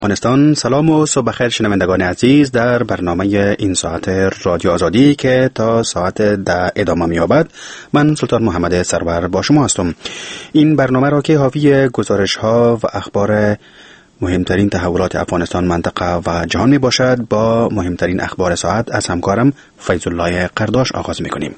افغانستان. سلام و صبح بخیر شنوندگان عزیز در برنامه این ساعت رادیو آزادی که تا ساعت 10 ادامه می‌یابد. من سلطان محمد سرور با شما هستم. این برنامه را که حاوی گزارش‌ها و اخبار مهمترین تحولات افغانستان، منطقه و جهان می باشد، با مهمترین اخبار ساعت از همکارم فیض الله قرداش آغاز می‌کنیم.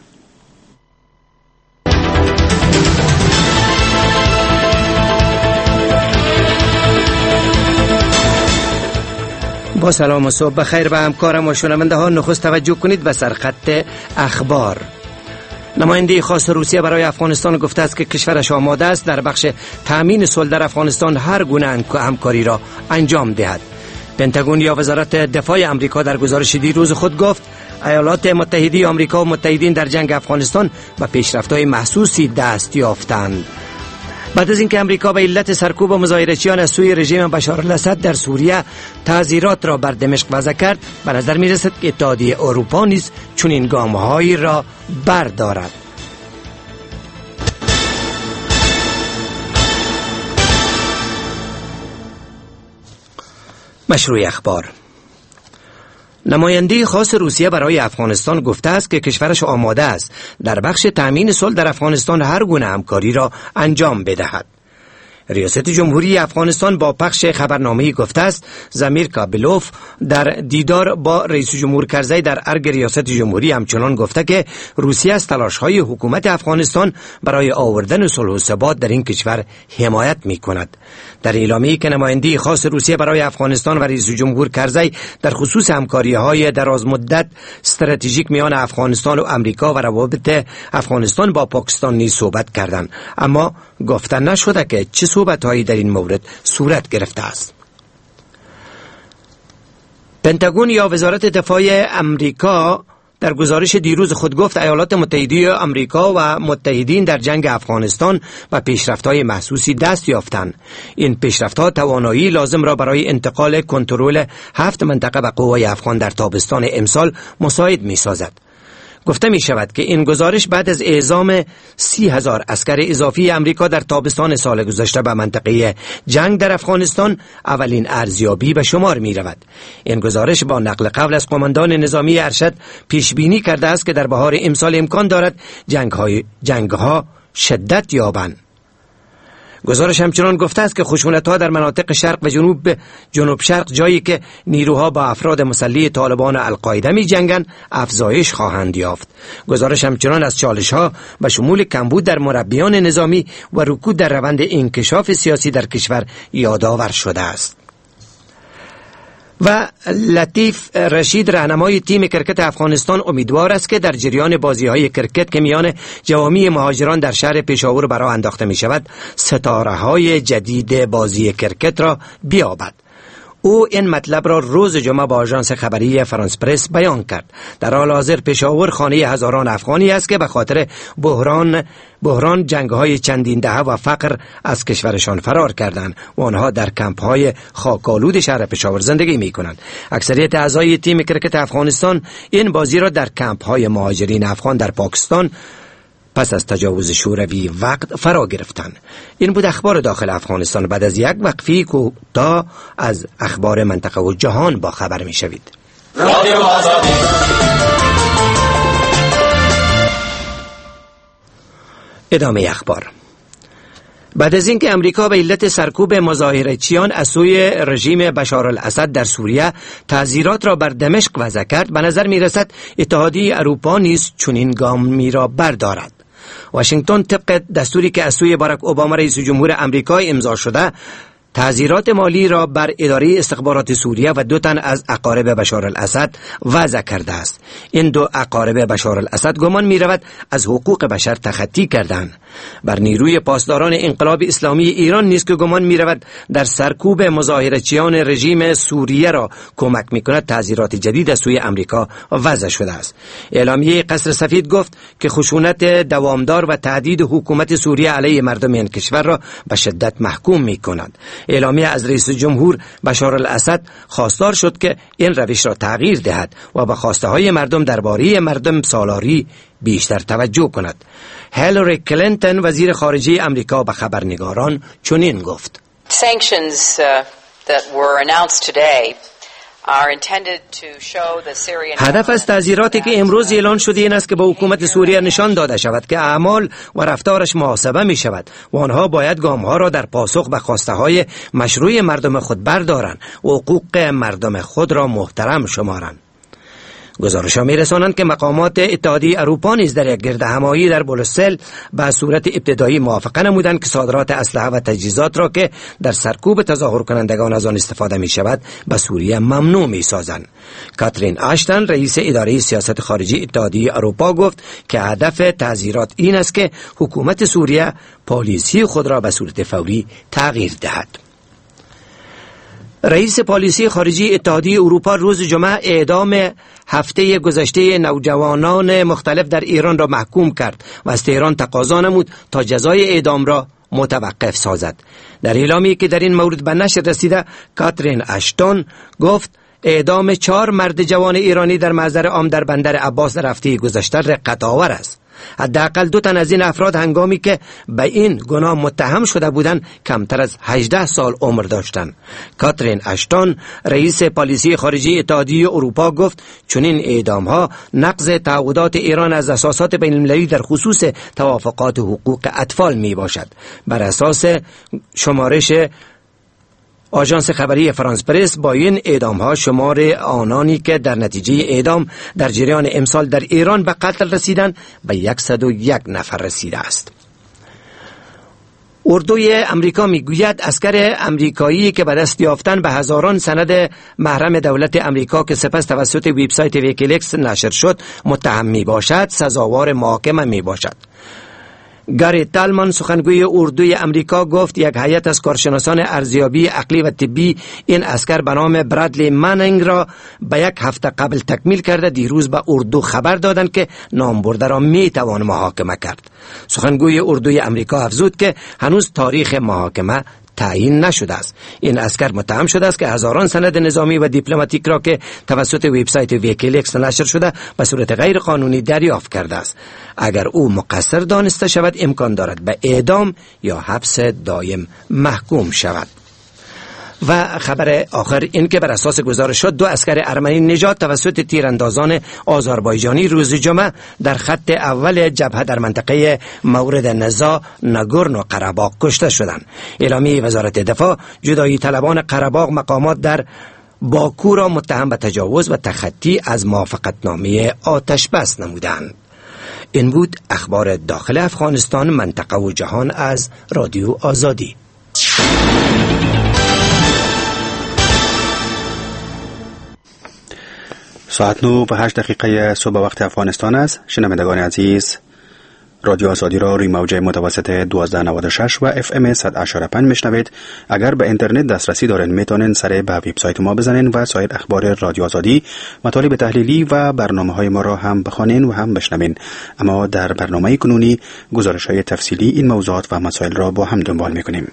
با سلام و صبح بخیر به همکارم و شنونده ها. نخست توجه کنید به سرخط اخبار. نماینده خاص روسیه برای افغانستان گفته است که کشورش آماده است در بخش تامین صلح در افغانستان هر گونه همکاری را انجام دهد. پنتاگون یا وزارت دفاع آمریکا در گزارش دیروز خود گفت ایالات متحده آمریکا و متحدین در جنگ افغانستان به پیشرفت‌های محسوسی دست یافتند. بعد از اینکه امریکا به علت سرکوب مظاهره‌چیان از سوی رژیم بشار الاسد در سوریه تعزیرات را بر دمشق وضع کرد، به نظر می‌رسد که اتحادیه اروپا نیز چنین گام‌هایی را بردارد. مشروع اخبار. نماینده خاص روسیه برای افغانستان گفته است که کشورش آماده است در بخش تامین صلح در افغانستان هر گونه همکاری را انجام بدهد. ریاست جمهوری افغانستان با پخش خبرنامه‌ای گفته است زمیر کابلوف در دیدار با رئیس جمهور کرزی در ارگ ریاست جمهوری همچنان گفته که روسیه از تلاش‌های حکومت افغانستان برای آوردن صلح و ثبات در این کشور حمایت می‌کند. در اعلامیه‌ای که نماینده خاص روسیه برای افغانستان و رئیس جمهور کرزی در خصوص همکاری‌های درازمدت استراتژیک میان افغانستان و آمریکا و روابط افغانستان با پاکستان نیز صحبت کردند، اما گفته نشده که چه صحبت‌هایی در این مورد صورت گرفته است. پنتاگون یا وزارت دفاع آمریکا در گزارش دیروز خود گفت ایالات متحده آمریکا و متحدین در جنگ افغانستان و پیشرفت‌های محسوسی دست یافتند. این پیشرفت‌ها توانایی لازم را برای انتقال کنترل 7 منطقه به قوای افغان در تابستان امسال مساعد می‌سازد. گفته می شود که این گزارش بعد از اعزام 30,000 عسکر اضافی امریکا در تابستان سال گذشته به منطقه جنگ در افغانستان اولین ارزیابی به شمار می رود. این گزارش با نقل قول از قماندان نظامی ارشد پیش بینی کرده است که در بهار امسال امکان دارد جنگ‌ها شدت یابند. گزارش همچنان گفته است که خشونت‌ها در مناطق شرق و جنوب شرق، جایی که نیروها با افراد مسلح طالبان و القاعده می‌جنگند، افزایش خواهند یافت. گزارش همچنان از چالش‌ها به شمول کمبود در مربیان نظامی و رکود در روند انکشاف سیاسی در کشور یادآور شده است. و لطیف رشید راهنمای تیم کرکت افغانستان امیدوار است که در جریان بازی‌های کرکت که میان جوامی مهاجران در شهر پشاور برای انداخته می شود ستاره‌های جدید بازی کرکت را بیابد. او این مطلب را روز جمعه با آژانس خبری فرانس پرس بیان کرد. در حال حاضر پشاور خانه هزاران افغانی است که به خاطر بحران جنگ‌های چندین دهه و فقر از کشورشان فرار کردند و آنها در کمپ‌های خاک‌آلود شهر پشاور زندگی می‌کنند. اکثریت اعضای تیم کرکت افغانستان این بازی را در کمپ‌های مهاجرین افغان در پاکستان پس از تجاوز شوروی وقت فرا گرفتند. این بود اخبار داخل افغانستان. بعد از یک وقفه کوتاه از اخبار منطقه و جهان با خبر می شوید. ادامه اخبار. بعد از اینکه امریکا به علت سرکوب مظاهره‌چیان از سوی رژیم بشار الاسد در سوریه تعزیرات را بر دمشق وضع کرد، به نظر می رسد اتحادیه اروپا نیز چنین گامی را بردارد. واشنگتن طبق دستوری که از سوی باراک اوباما رئیس جمهور آمریکا امضا شده تعزیرات مالی را بر اداره استخبارات سوریه و 2 تن از اقارب بشار الاسد وضع کرده است. این 2 اقارب بشار الاسد گمان می رود از حقوق بشر تخطی کردند. بر نیروی پاسداران انقلاب اسلامی ایران نیز که گمان می رود در سرکوب مظاهره‌چیان رژیم سوریه را کمک می کند تعزیرات جدید از سوی امریکا وضع شده است. اعلامیه قصر سفید گفت که خشونت دوامدار و تهدید حکومت سوریه علیه مردم این کشور را به شدت محکوم می کند. اعلامیه از رئیس جمهور بشار الاسد خواستار شد که این روش را تغییر دهد و به خواسته های مردم درباره مردم سالاری بیشتر توجه کند. هیلاری کلینتون وزیر خارجه امریکا به خبرنگاران چنین گفت: Sanctions that were announced today are intended to show the Syrian هدف از تعزیراتی که امروز اعلان شده این است که به حکومت سوریه نشان داده شود که اعمال و رفتارش محاسبه می شود و آنها باید گام‌ها را در پاسخ به خواسته های مشروع مردم خود بردارند و حقوق مردم خود را محترم شمارند. گزارش‌ها می‌رسانند که مقامات اتحادیه اروپا نیز در یک گردهمایی در بروسل به صورت ابتدایی موافقه نمودند که صادرات اسلحه و تجهیزات را که در سرکوب تظاهر کنندگان از آن استفاده می‌شود به سوریه ممنوع می‌سازند. کاترین آشتن رئیس اداره سیاست خارجی اتحادیه اروپا گفت که هدف تعزیرات این است که حکومت سوریه پالیسی خود را به صورت فوری تغییر دهد. رئیس پالیسی خارجی اتحادیه اروپا روز جمعه اعدام هفته گذشته نوجوانان مختلف در ایران را محکوم کرد و از تهران تقاضا نمود تا جزای اعدام را متوقف سازد. در اعلامی که در این مورد به نشر رسیده، کاترین آشتون گفت اعدام 4 مرد جوان ایرانی در محضر عام در بندر عباس در هفته گذشته رقت‌آور است. حداقل 2 تن از این افراد هنگامی که به این گناه متهم شده بودند کمتر از 18 سال عمر داشتند. کاترین آشتون رئیس پالیسی خارجی اتحادیه اروپا گفت چنین اعدام‌ها نقض تعهدات ایران از اساسات بین‌المللی در خصوص توافقات حقوق اطفال میباشد. بر اساس شمارش آژانس خبری فرانس پرس با این اعدام‌ها شمار آنانی که در نتیجه اعدام در جریان امسال در ایران به قتل رسیدند به 101 نفر رسیده است. اردوی امریکا میگوید اسکر امریکایی که به دست یافتن به هزاران سند محرم دولت امریکا که سپس توسط وبسایت ویکیلیکس نشر شد متهم می باشد سزاوار محاکمه می باشد. گاری تالمان سخنگوی اردوی امریکا گفت یک هیئت از کارشناسان ارزیابی عقلی و طبی این اسکر به نام برادلی منینگ را به 1 هفته قبل تکمیل کرده دیروز به اردو خبر دادند که نامبرده را می توان محاکمه کرد. سخنگوی اردوی امریکا افزود که هنوز تاریخ محاکمه تعیین نشده است. این اسکر متهم شده است که هزاران سند نظامی و دیپلماتیک را که توسط وبسایت ویکیلیکس نشر شده به صورت غیر قانونی دریافت کرده است. اگر او مقصر دانسته شود امکان دارد به اعدام یا حبس دائم محکوم شود. و خبر آخر این که بر اساس گزارشات 2 اسکر ارمنی نژاد توسط تیراندازان آذربایجانی روز جمعه در خط اول جبهه در منطقه مورد نزاع ناگورنو قره‌باغ کشته شدند. اعلامیه وزارت دفاع جدایی طلبان قره‌باغ مقامات در باکو را متهم به تجاوز و تخطی از موافقتنامه آتش بس نمودند. این بود اخبار داخل افغانستان، منطقه و جهان از رادیو آزادی. ساعت 9:08 صبح وقت افغانستان است. شنوندگان عزیز، رادیو آزادی را روی موج متوسط 1296 و FM 100.5 میشنوید. اگر به اینترنت دسترسی دارین میتونین سر به وبسایت ما بزنین و سایر اخبار رادیو آزادی، مطالب تحلیلی و برنامه‌های ما را هم بخوانین و هم بشنوین. اما در برنامه کنونی گزارش‌های تفصیلی این موضوعات و مسائل را با هم دنبال میکنیم.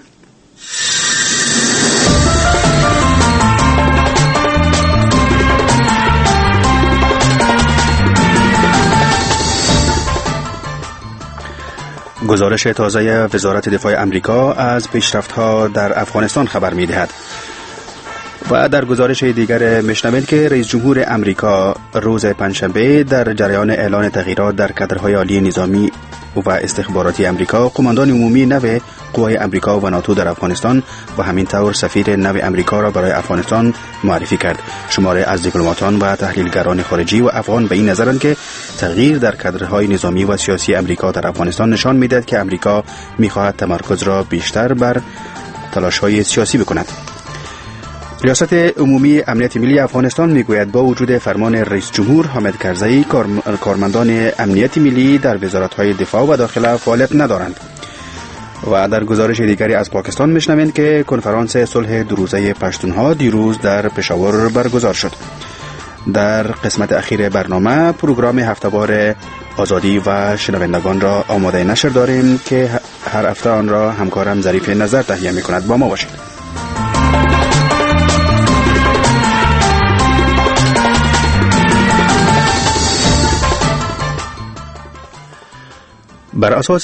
گزارش تازه وزارت دفاع امریکا از پیشرفت‌ها در افغانستان خبر می‌دهد. و در گزارش دیگر میشنوید که رئیس جمهور امریکا روز پنجشنبه در جریان اعلان تغییرات در کادرهای عالی نظامی و استخباراتی امریکا، قماندان عمومی نو قوای امریکا و ناتو در افغانستان و همینطور سفیر نو امریکا را برای افغانستان معرفی کرد. شماری از دیپلماتان و تحلیلگران خارجی و افغان به این نظرند که تغییر در کادرهای نظامی و سیاسی امریکا در افغانستان نشان می‌دهد که امریکا می‌خواهد تمرکز را بیشتر بر تلاش‌های سیاسی بکند. ریاست عمومی امنیت ملی افغانستان میگوید با وجود فرمان رئیس جمهور حامد کرزئی کارمندان امنیت ملی در وزارت‌های دفاع و داخله فعالیت ندارند. و در گزارش دیگری از پاکستان میشنوید که کنفرانس صلح 2 روزه پشتونها دیروز در پشاور برگزار شد. در قسمت اخیر برنامه پروگرام هفته‌وار آزادی و شنوندگان را آماده نشر داریم که هر هفته آن را همکارم ظریف نظر تهیه می‌کند. با ما باشید. بر اساس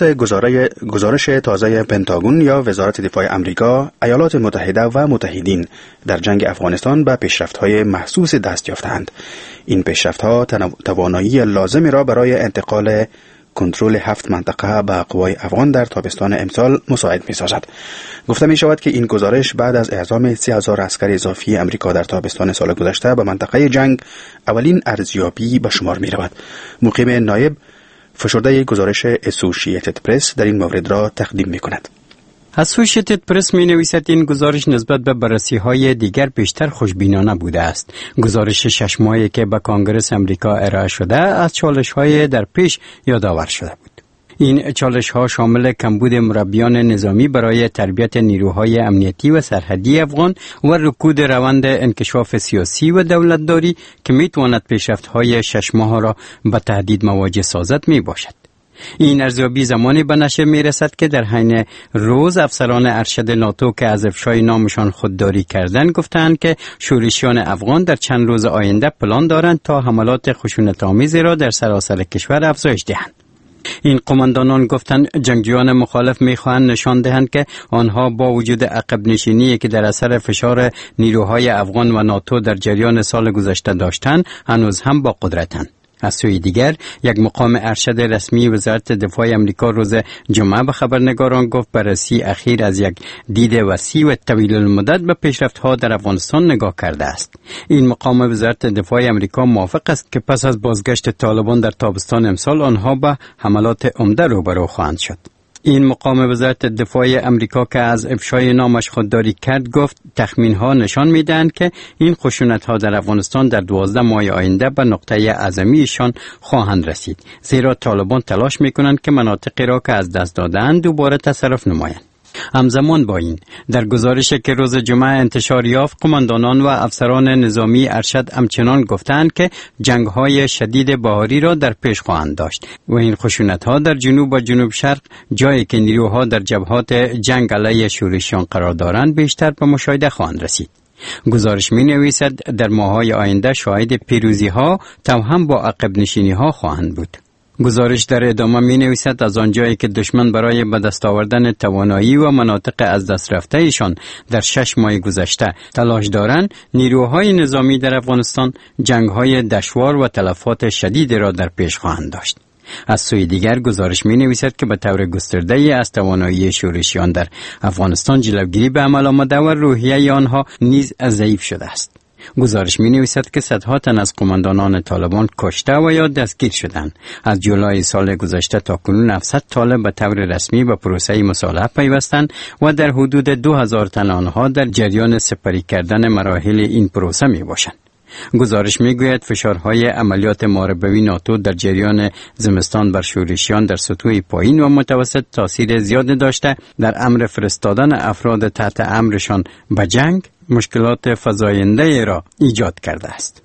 گزارش تازه پنتاگون یا وزارت دفاع امریکا، ایالات متحده و متحدین در جنگ افغانستان به پیشرفت‌های محسوس دست یافتند. این پیشرفت‌ها توانایی لازمی را برای انتقال کنترل 7 منطقه به قوای افغان در تابستان امسال مساعد می‌سازد. گفته می‌شود که این گزارش بعد از اعزام 30,000 عسکر اضافی امریکا در تابستان سال گذشته به منطقه جنگ اولین ارزیابی به شمار می‌رود. مقیم نایب فشرده گزارش اسوشییتد پرس در این مورد را تقدیم می‌کند. اسوشییتد پرس می نویسد این گزارش نسبت به بررسی‌های دیگر بیشتر خوشبینانه بوده است. گزارش 6 ماهی که به کانگرس امریکا ارائه شده از چالش‌های در پیش یادآور شده بود. این چالش‌ها شامل کمبود مربیان نظامی برای تربیت نیروهای امنیتی و سرحدی افغان و رکود روند انکشاف سیاسی و دولتداری که می‌تواند پیشرفت‌های 6 ماه را به تهدید مواجه سازد میباشد. این ارزیابی زمانی به نشر میرسد که در حین روز افسران ارشد ناتو که از افشای نامشان خودداری کردند گفتند که شورشیان افغان در چند روز آینده پلان دارند تا حملات خشونت‌آمیزی را در سراسر کشور افزایش دهند. این قماندانان گفتند جنگجویان مخالف می‌خواهند نشان دهند که آنها با وجود عقب نشینی که در اثر فشار نیروهای افغان و ناتو در جریان سال گذشته داشتند هنوز هم با قدرتند. از سوی دیگر یک مقام ارشد رسمی وزارت دفاع امریکا روز جمعه به خبرنگاران گفت بررسی اخیر از یک دید وسیع و طویل المدت به پیشرفت‌ها در افغانستان نگاه کرده است. این مقام وزارت دفاع امریکا موافق است که پس از بازگشت طالبان در تابستان امسال آنها به حملات عمده روبرو خواهند شد. این مقام وزارت دفاع امریکا که از افشای نامش خودداری کرد گفت تخمین‌ها نشان می‌دهند که این خشونت‌ها در افغانستان در 12 ماه آینده به نقطه اعظمیشان خواهند رسید، زیرا طالبان تلاش می‌کنند که مناطقی را که از دست داده‌اند دوباره تصرف نمایند. همزمان با این در گزارشی که روز جمعه انتشار یافت قماندانان و افسران نظامی ارشد همچنان گفتند که جنگ‌های شدید بهاری را در پیش خواهند داشت و این خشونت‌ها در جنوب و جنوب شرق جایی که نیروها در جبهات جنگ علیه شورشیان قرار دارند بیشتر به مشاهده خواهند رسید. گزارش می نویسد در ماه‌های آینده شاهد پیروزی‌ها توأم با عقب نشینی‌ها خواهند بود. گزارش در ادامه می نویسد از آنجایی که دشمن برای به دست آوردن توانایی و مناطق از دست رفته ایشان در 6 ماه گذشته تلاش دارند، نیروهای نظامی در افغانستان جنگ‌های دشوار و تلفات شدید را در پیش خواهند داشت. از سوی دیگر گزارش می نویسد که به طور گسترده از توانایی شورشیان در افغانستان جلوگیری به عمل آمده و روحیه آنها نیز ضعیف شده است. گزارش می نویسد که صدها تن از قماندانان طالبان کشته و یا دستگیر شدند. از جولای سال گذشته تا کنون 700 طالب به طور رسمی به پروسه مصالحه پیوستند و در حدود 2000 تن آنها در جریان سپری کردن مراحل این پروسه می باشند. گزارش میگوید فشارهای عملیات محاربوی ناتو در جریان زمستان بر شورشیان در سطوح پایین و متوسط تاثیر زیاد داشته در امر فرستادن افراد تحت امرشان به جنگ مشکلات فزاینده را ایجاد کرده است.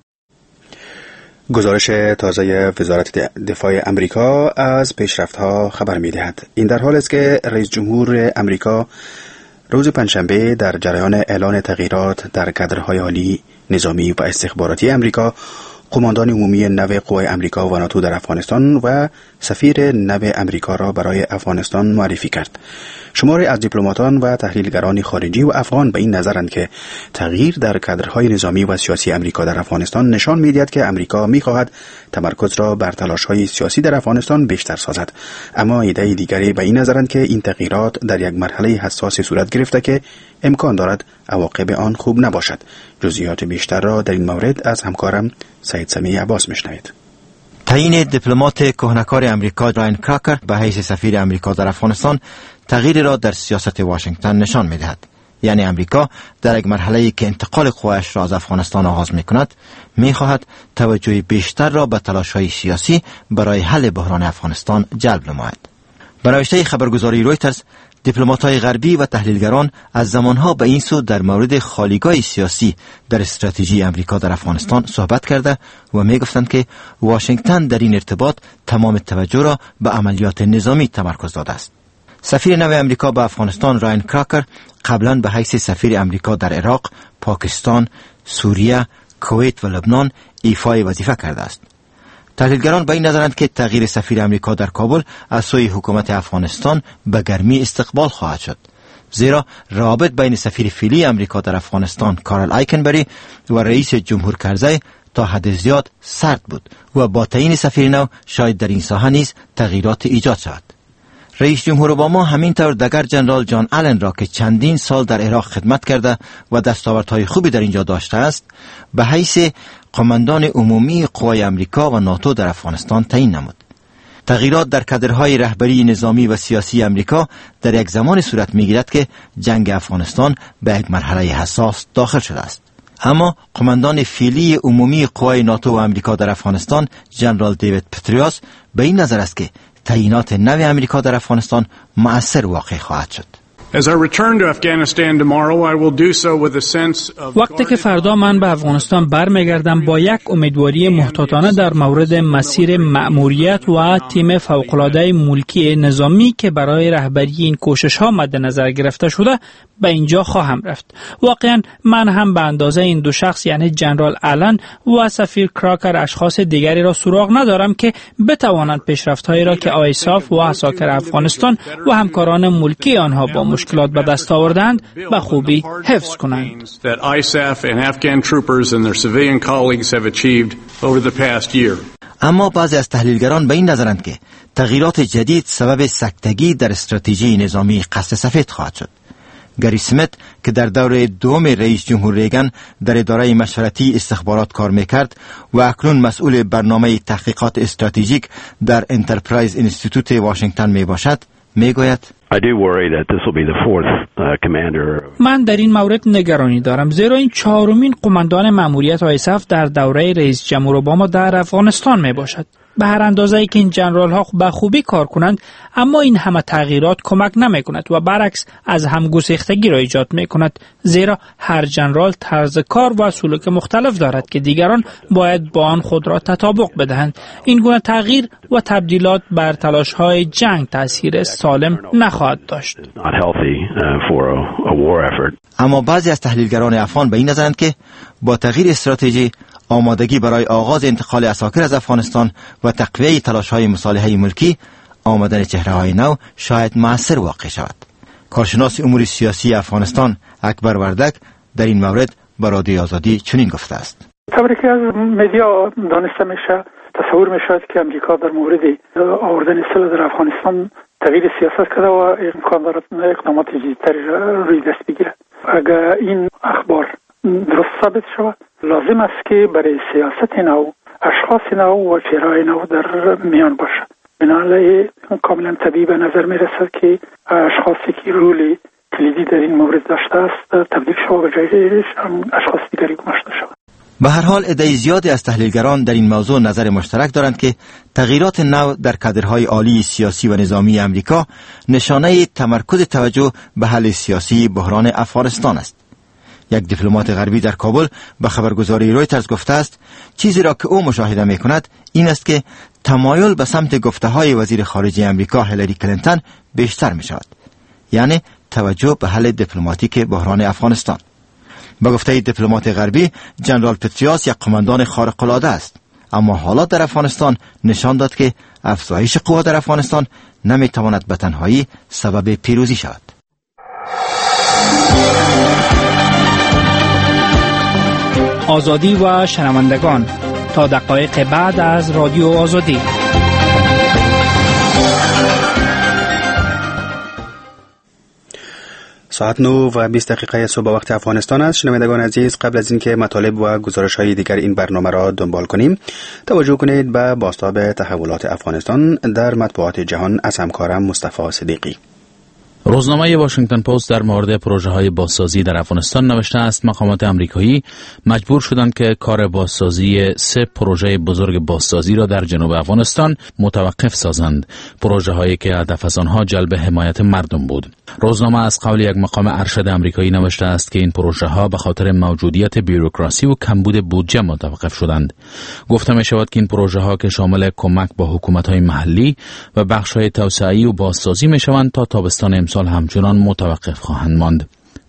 گزارش تازه وزارت دفاع امریکا از پیشرفت‌ها خبر می‌دهد. این در حالی است که رئیس جمهور امریکا روز پنجشنبه در جریان اعلان تغییرات در کادرهای عالی نظامی و استخباراتی امریکا قماندان عمومی نو قوای امریکا و ناتو در افغانستان و سفیر نو امریکا را برای افغانستان معرفی کرد. شماری از دیپلماتان و تحلیلگران خارجی و افغان به این نظرند که تغییر در کادرهای نظامی و سیاسی امریکا در افغانستان نشان می‌دهد که امریکا می‌خواهد تمرکز را بر تلاش‌های سیاسی در افغانستان بیشتر سازد. اما ایده دیگری به این نظرند که این تغییرات در یک مرحله حساس صورت گرفته که امکان دارد عواقب آن خوب نباشد. جزئیات بیشتر را در این مورد از همکارم سعید سمیع عباس میشنوید. تعیین دیپلمات کهنکار امریکا راین کراکر به حیث سفیر امریکا در افغانستان تغییری را در سیاست واشنگتن نشان می‌دهد. یعنی امریکا در یک مرحله‌ای که انتقال قوایش را از افغانستان آغاز می‌کند، می‌خواهد توجه بیشتر را به تلاش‌های سیاسی برای حل بحران افغانستان جلب نماید. به نوشته خبرگزاری رویترز، دیپلمات‌های غربی و تحلیلگران از زمانها به این سو در مورد خالیگاه سیاسی در استراتژی امریکا در افغانستان صحبت کرده و می‌گفتند که واشنگتن در این ارتباط تمام توجه را به عملیات نظامی تمرکز داده است. سفیر نو امریکا به افغانستان راین کراکر قبلا به حیث سفیر امریکا در عراق، پاکستان، سوریه، کویت و لبنان ایفای وظیفه کرده است. تحلیلگران به این نظرند که تغییر سفیر امریکا در کابل از سوی حکومت افغانستان به گرمی استقبال خواهد شد، زیرا روابط بین سفیر فعلی امریکا در افغانستان کارل آیکنبری و رئیس جمهور کرزی تا حد زیاد سرد بود و با تعیین سفیر نو شاید در این ساحه نیز تغییرات ایجاد شود. رئیس جمهور اوباما همینطور دگر جنرال جان آلن را که چندین سال در عراق خدمت کرده و دستاوردهای خوبی در اینجا داشته است به حیث قماندان عمومی قوای امریکا و ناتو در افغانستان تعیین نمود. تغییرات در کادرهای رهبری نظامی و سیاسی امریکا در یک زمان صورت می‌گیرد که جنگ افغانستان به یک مرحله حساس داخل شده است. اما قماندان فعلی عمومی قوای ناتو و امریکا در افغانستان جنرال دیوید پتریوس به این نظر است که تعیینات نو امریکا در افغانستان مؤثر واقع خواهد شد. وقتی که فردا من به افغانستان برمیگردم با یک امیدواری محتاطانه در مورد مسیر مأموریت و تیم فوق‌العاده ملکی نظامی که برای رهبری این کوشش‌ها مد نظر گرفته شده به اینجا خواهم رفت. واقعا من هم به اندازه این دو شخص یعنی جنرال آلن و سفیر کراکر اشخاص دیگری را سراغ ندارم که بتوانند پیشرفت‌هایی را که آیساف و عساکر افغانستان و همکاران ملکی آنها با مشکلات به دست آوردند به خوبی حفظ کنند. اما بعضی از تحلیلگران به این نظرند که تغییرات جدید سبب سکتگی در استراتژی نظامی قصد سفید خواهد شد. گری سمیت که در دور دوم رئیس جمهور ریگن در اداره مشورتی استخبارات کار میکرد و اکنون مسئول برنامه تحقیقات استراتژیک در انترپرایز اینستیتوت واشنگتن می باشد میگوید من در این مورد نگرانی دارم زیرا این چهارمین قماندان مأموریت آیساف در دوره رئیس جمهور اوباما در افغانستان می باشد. به هر اندازه‌ای که این جنرال ها به خوبی کار کنند اما این همه تغییرات کمک نمی کند و برعکس از هم گسیختگی را ایجاد می کند زیرا هر جنرال طرز کار و سلوک مختلف دارد که دیگران باید با آن خود را تطابق بدهند. این گونه تغییر و تبدیلات بر تلاش های جنگ تاثیر سالم نخواهد داشت. اما بعضی از تحلیلگران افغان به این نظرند که با تغییر استراتژی آمادگی برای آغاز انتقال عساکر از افغانستان و تقویه تلاش‌های مصالحه ملکی آمدن چهره‌های نو شاید مؤثر واقع شود. کارشناس امور سیاسی افغانستان اکبر وردک در این مورد به رادیوی آزادی چنین گفته است: طوری که از مدیا دانسته میشه تصور میشود که امریکا در مورد آوردن سلاح در افغانستان تغییر سیاست کرده و امکان دارد اقدامات جدیدتری روی دست بگیرد. اگر این اخبار درست ثابت شود لازم است که برای سیاست نو اشخاص نو و چهره‌های نو در میان باشد. بنابراین کاملا طبیعی به نظر می رسد که اشخاصی که رول کلیدی در این مورد داشته است تبدیل شود به جای اشخاص دیگری گماشته شود. به هر حال عده زیادی از تحلیلگران در این موضوع نظر مشترک دارند که تغییرات نو در کادرهای عالی سیاسی و نظامی امریکا نشانه تمرکز توجه به حل سیاسی بحران افغانستان است. یک دیپلمات غربی در کابل به خبرگزاری رویترز گفته است چیزی را که او مشاهده می کند این است که تمایل به سمت گفته‌های وزیر خارجه امریکا هیلاری کلینتون بیشتر می شود، یعنی توجه به حل دیپلماتیک بحران افغانستان. به گفته دیپلمات غربی جنرال پتریوس یک قماندان خارق‌العاده است، اما حالات در افغانستان نشان داد که افزایش قوا در افغانستان نمی تواند به تنهایی سبب پیروزی شود. آزادی و شنوندگان تا دقایق بعد از رادیو آزادی. ساعت 9 و 20 دقیقه صبح وقت افغانستان است. شنوندگان عزیز، قبل از اینکه مطالب و گزارش‌های دیگر این برنامه را دنبال کنیم توجه کنید به بازتاب تحولات افغانستان در مطبوعات جهان از همکارم مصطفی صدیقی. روزنامه واشنگتن پست در مورد پروژه‌های بازسازی در افغانستان نوشته است مقامات آمریکایی مجبور شدند که کار بازسازی 3 پروژه بزرگ بازسازی را در جنوب افغانستان متوقف سازند، پروژه‌هایی که هدف از آنها جلب حمایت مردم بود. روزنامه از قول یک مقام ارشد آمریکایی نوشته است که این پروژه‌ها به خاطر موجودیت بیروکراسی و کمبود بودجه متوقف شدند. گفته می شود که این پروژه‌ها که شامل کمک با حکومت‌های محلی و بخش‌های توسعه‌ای و بازسازی می‌شوند تا تابستان امسال همچنان متوقف خواهند ماند.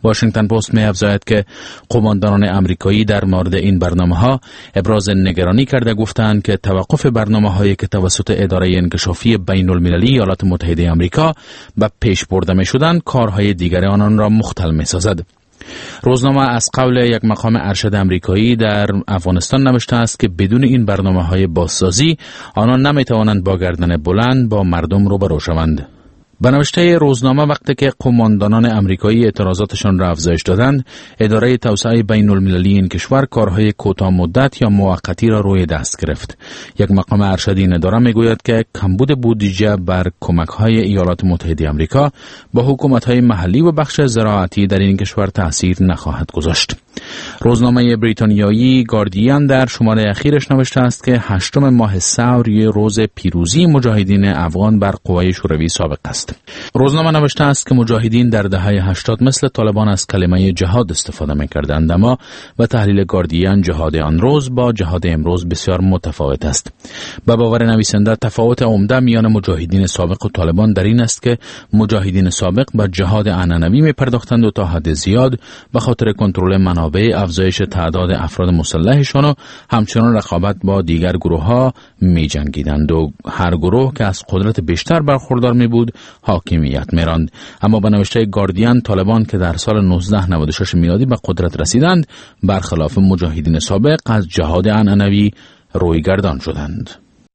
واشنگتن پست می‌افزاید که قماندانان آمریکایی در مورد این برنامه‌ها ابراز نگرانی کرده، گفتند که توقف برنامه‌هایی که توسط اداره انکشافی بین‌المللی ایالات متحده آمریکا به پیش برده می‌شدند کارهای دیگر آنان را مختل می‌سازد. روزنامه از قول یک مقام ارشد آمریکایی در افغانستان نوشته است که بدون این برنامه‌های بازسازی آنان نمی‌توانند با گردن بلند با مردم روبرو شوند. به نوشته روزنامه وقتی که قماندانان آمریکایی اعتراضاتشان را افزایش دادند، اداره توسعه بین المللی این کشور کارهای کوتاه مدت یا موقتی را روی دست گرفت. یک مقام ارشد این اداره میگوید که کمبود بودجه بر کمک‌های ایالات متحده آمریکا با حکومت‌های محلی و بخش زراعتی در این کشور تأثیر نخواهد گذاشت. روزنامه بریتانیایی گاردین در شماره اخیرش نوشته است که 8 ماه ثور روز پیروزی مجاهدین افغان بر قوای شوروی سابق است. روزنامه نوشته است که مجاهدین در دهه 80 مثل طالبان از کلمه جهاد استفاده می‌کردند، اما به تحلیل گاردین جهاد آن روز با جهاد امروز بسیار متفاوت است. به باور نویسنده تفاوت عمده میان مجاهدین سابق و طالبان در این است که مجاهدین سابق به جهاد عنعنوی می‌پرداختند و تا حد زیاد به خاطر کنترل منابع، افزایش تعداد افراد مسلحشان و همچنان رقابت با دیگر گروه‌ها می‌جنگیدند و هر گروه که از قدرت بیشتر برخوردار می‌بود حاکمیت می‌راند. اما به نوشته گاردین طالبان که در سال 1996 میلادی به قدرت رسیدند، برخلاف مجاهدین سابق از جهاد عنعنوی روی گردان شدند.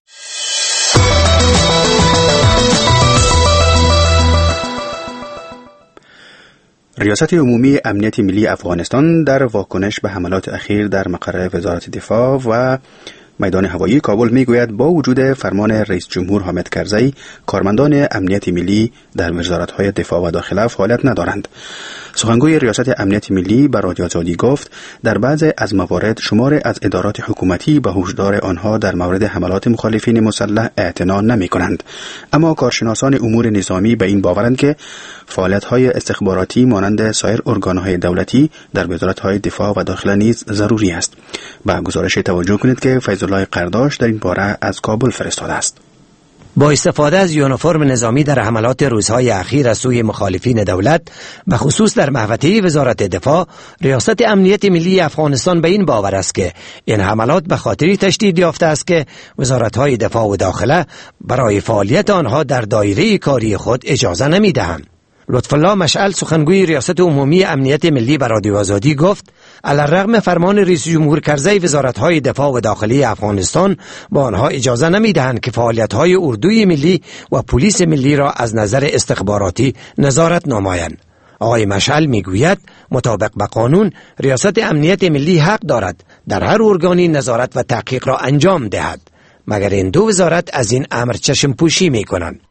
ریاست عمومی امنیت ملی افغانستان در واکنش به حملات اخیر در مقر وزارت دفاع و میدان هوایی کابل میگوید با وجود فرمان رئیس جمهور حامد کرزی، کارمندان امنیت ملی در وزارت‌های دفاع و داخله فعالیت ندارند. سخنگوی ریاست امنیت ملی به رادیو آزادی گفت در بعضی از موارد شمار از ادارات حکومتی به هشدار آنها در مورد حملات مخالفین مسلح اعتنا نمی‌کنند، اما کارشناسان امور نظامی به این باورند که فعالیت‌های استخباراتی مانند سایر ارگان‌های دولتی در وزارت‌های دفاع و داخله نیز ضروری است. به گزارش توجه کنید که فیض الله قرداش در این باره از کابل فرستاده است. با استفاده از یونیفرم نظامی در حملات روزهای اخیر از سوی مخالفین دولت، به خصوص در محوطه وزارت دفاع، ریاست امنیت ملی افغانستان به این باور است که این حملات به خاطری تشدید یافته است که وزارت‌های دفاع و داخله برای فعالیت آنها در دایره کاری خود اجازه نمی‌دهند. لطف الله مشعل سخنگوی ریاست عمومی امنیت ملی به رادیو آزادی گفت علیرغم فرمان رئیس جمهور کرزی وزارت‌های دفاع و داخلی افغانستان با آنها اجازه نمی‌دهند که فعالیت‌های اردوی ملی و پلیس ملی را از نظر استخباراتی نظارت نمایند. آقای مشعل میگوید مطابق به قانون ریاست امنیت ملی حق دارد در هر ارگانی نظارت و تحقیق را انجام دهد، مگر این دو وزارت از این امر چشم پوشی می‌کنند.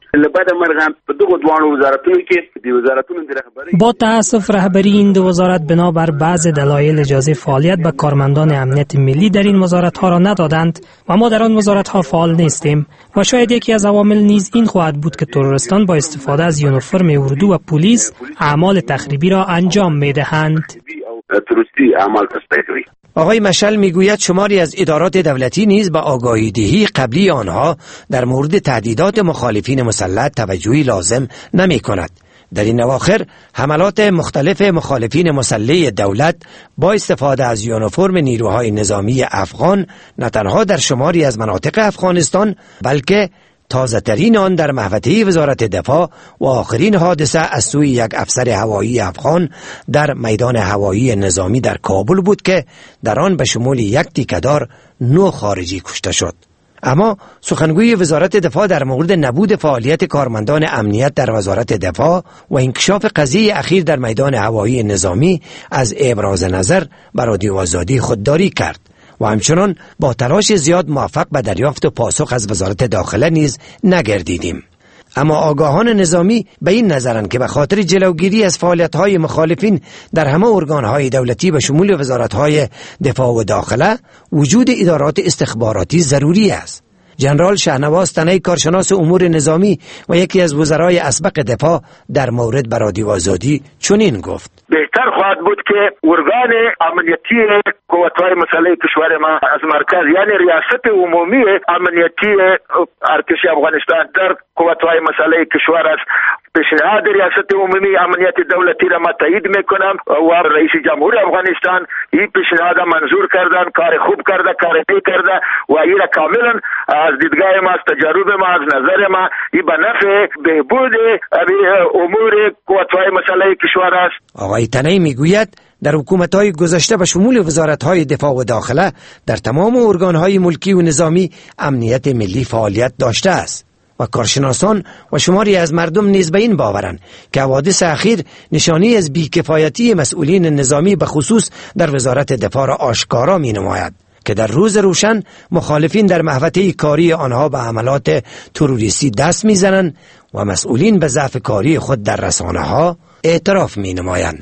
با تأسف رهبری این دو وزارت بنابر بعض دلایل اجازه فعالیت به کارمندان امنیت ملی در این وزارت‌ها را ندادند و ما در آن وزارت‌ها فعال نیستیم و شاید یکی از عوامل نیز این خواهد بود که تروریستان با استفاده از یونیفرم اردو و پلیس اعمال تخریبی را انجام می‌دهند. آقای مشعل میگوید شماری از ادارات دولتی نیز به آگاهی دهی قبلی آنها در مورد تهدیدات مخالفین مسلح توجهی لازم نمی کند. در این اواخر حملات مختلف مخالفین مسلح دولت با استفاده از یونیفرم نیروهای نظامی افغان نه تنها در شماری از مناطق افغانستان بلکه تازه ترین آن در محوطه وزارت دفاع و آخرین حادثه از سوی یک افسر هوایی افغان در میدان هوایی نظامی در کابل بود که در آن به شمول یک تیکه‌دار 9 خارجی کشته شد. اما سخنگوی وزارت دفاع در مورد نبود فعالیت کارمندان امنیت در وزارت دفاع و انکشاف قضیه اخیر در میدان هوایی نظامی از ابراز نظر به رادیو آزادی خودداری کرد و همچنان با تلاش زیاد موفق به دریافت و پاسخ از وزارت داخله نیز نگردیدیم. اما آگاهان نظامی به این نظرند که به خاطر جلوگیری از فعالیت‌های مخالفین در همه ارگان‌های دولتی به شمول وزارت‌های دفاع و داخله وجود ادارات استخباراتی ضروری است. جنرال شهنواز تنی کارشناس امور نظامی و یکی از وزرای اسبق دفاع در مورد به رادیو آزادی چنین گفت: بهتر خواهد بود که ارگان امنیتی قوت‌های مسلح کشور ما از مرکز یعنی ریاست عمومی امنیتی ارتش افغانستان در قوت‌های مسلح کشور است پیشنهاد ریاست عمومی امنیت دولتی را ما تایید میکنم و رئیس جمهور افغانستان این پیشنهاد منظور کردن، کار خوب کرده، کار نیک کرده و این کاملا از دیدگاه ما، از تجارب ما، از نظر ما این به نفع بهبود امور قوت‌های مسلح کشور است. آقای تنی میگوید در حکومت‌های گذشته به شمول وزارت‌های دفاع و داخله در تمام ارگان‌های ملکی و نظامی امنیت ملی فعالیت داشته است و کارشناسان و شماری از مردم نیز به این باورند که حوادث اخیر نشانی از بیکفایتی مسئولین نظامی به خصوص در وزارت دفاع را آشکارا می‌نماید که در روز روشن مخالفین در محوطه کاری آنها به عملات تروریستی دست می‌زنند و مسئولین به ضعف کاری خود در رسانه‌ها اعتراف می‌نمایند.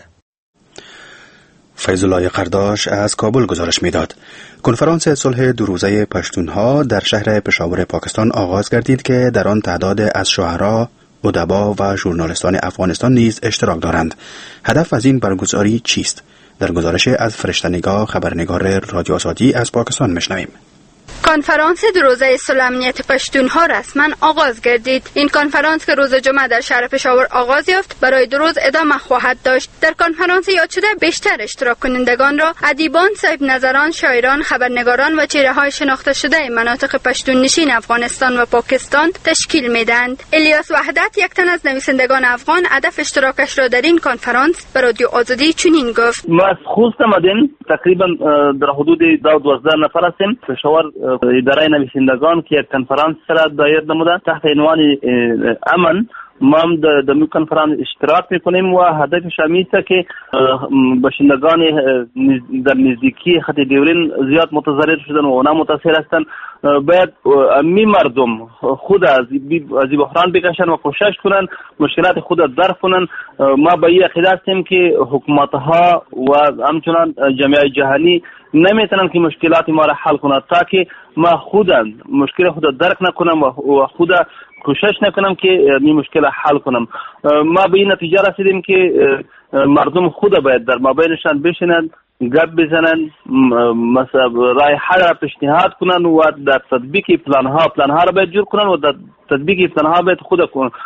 فیض الله قرداش از کابل گزارش میداد. کنفرانس صلح دو روزه پشتونها در شهر پشاور پاکستان آغاز گردید که در آن تعداد از شاعران، ادبا و ژورنالیستان افغانستان نیز اشتراک دارند. هدف از این برگزاری چیست؟ در گزارش از فرشته‌نگاه خبرنگار رادیو آزادی از پاکستان میشنویم. کنفرانس دو روزه صلح امنیت پشتونها رسما آغاز گردید. این کنفرانس که روز جمعه در شهر پشاور آغاز یافت برای 2 روز ادامه خواهد داشت. در کنفرانس یاد شده بیشتر اشتراک کنندگان را ادیبان، صاحب نظران، شاعران، خبرنگاران و چهره‌های شناخته شده مناطق پشتون نشین افغانستان و پاکستان تشکیل میدهند. الیاس وحدت، یک تن از نویسندگان افغان، هدف اشتراکش را در این کنفرانس به رادیو آزادی چنین گفت: ما از خوست آمدیم، تقریبا در حدود 12 نفر هستیم. پشاور اداره نویسندگان که یک کنفرانس را دایر نموده تحت عنوان امن، ما هم در این کنفرانس اشتراک میکنیم و هدفش همی است که باشندگان در نزدیکی خط دیورین زیاد متضرر شدن و اونا متاثر هستند. باید امی مردم خود از این بحران بکشن و کوشش کنن مشکلات خود درک کنن. ما به این عقیده هستیم که حکومتها و همچنان جامعه جهانی نمیتونن که مشکلات ما را حل کنند تا که ما خود مشکل خود درک نکنم و خود کوشش نکنم که این مشکل حل کنم. ما به این نتیجه رسیدیم که مردم خود باید در مابینشان بشینند، گپ بزنن، مثلا رای حل را پیشنهاد کنن و در تطبیق پلانها را باید جور کنن و در تطبیق پلانها باید خود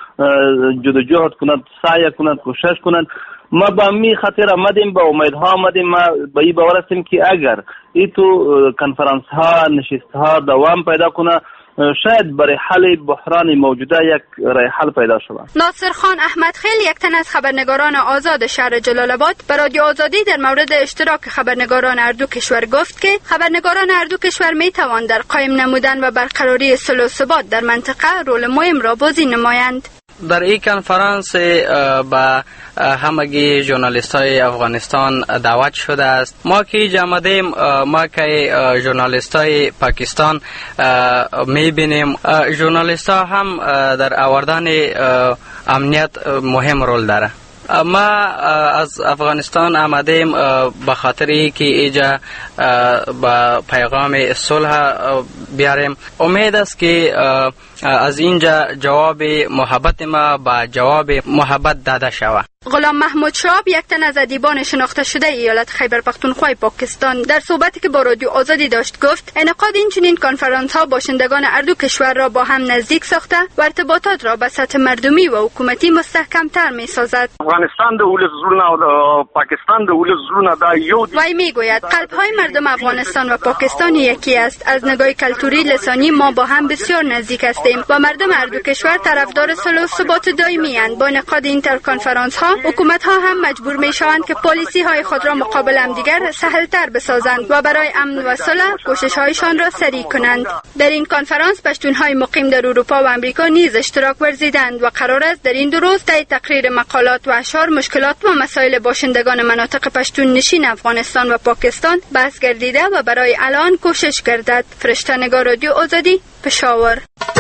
جهد کنند، سعی کنند، کوشش کنند. ما با می خاطر آمدیم، با امیدها آمدیم. ما به این باور هستیم که اگر این تو کنفرانس ها، نشست ها دوام پیدا کنه، شاید برای حل بحران موجوده یک راه حل پیدا شود. ناصر خان احمد خیل، یک تن از خبرنگاران آزاد شهر جلال آباد، به رادیو آزادی در مورد اشتراک خبرنگاران اردو کشور گفت که خبرنگاران اردو کشور می توان در قایم نمودن و برقراری صلح و ثبات در منطقه رول مهم را بازی نمایند. در این کنفرانس به همگی ژورنالیست های افغانستان دعوت شده است. ما که جمعیم، ما که ژورنالیست های پاکستان میبینیم، ژورنالیست ها هم در آوردن امنیت مهم رول داره. ما از افغانستان آمدیم به خاطری که اینجا با پیغام صلح بیاریم. امید است که از اینجا جواب محبت ما با جواب محبت داده شود. غلام محمود شاب، یک تن از ادیبان شناخته شده ایالت خیبر پختونخوا پاکستان، در صحبتی که با رادیو آزادی داشت گفت انعقاد این چنین کنفرانس ها باشندگان اردو کشور را با هم نزدیک ساخته و ارتباطات را به سطح مردمی و حکومتی مستحکم‌تر می‌سازد. افغانستان د ولس زړونه او پاکستان د ولس زړونه دا یو دی. وای میگوید قلب‌های مردم افغانستان و پاکستان یکی است. از نگاه کلتوری لسانی ما با هم بسیار نزدیک هستیم و مردم اردو کشور طرفدار صلح و ثبات دائمی اند. با انعقاد این کنفرانس ها حکومت ها هم مجبور می شوند که پالیسی های خود را مقابل همدیگر سهلتر بسازند و برای امن و صلح کوشش هایشان را سریع کنند. در این کنفرانس پشتون های مقیم در اروپا و امریکا نیز اشتراک ورزیدند و قرار است در این 2 روز طی تقریر مقالات و اشعار مشکلات و مسائل باشندگان مناطق پشتون نشین افغانستان و پاکستان بحث گردیده و برای الان کوشش گردد. فرشته‌نگار رادیو آزادی، پشاور.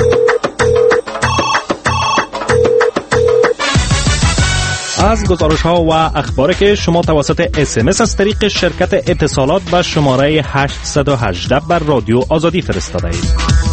از گزارش ها و اخباری که شما توسط SMS از طریق شرکت اتصالات به شماره 818 بر رادیو آزادی فرستاده اید.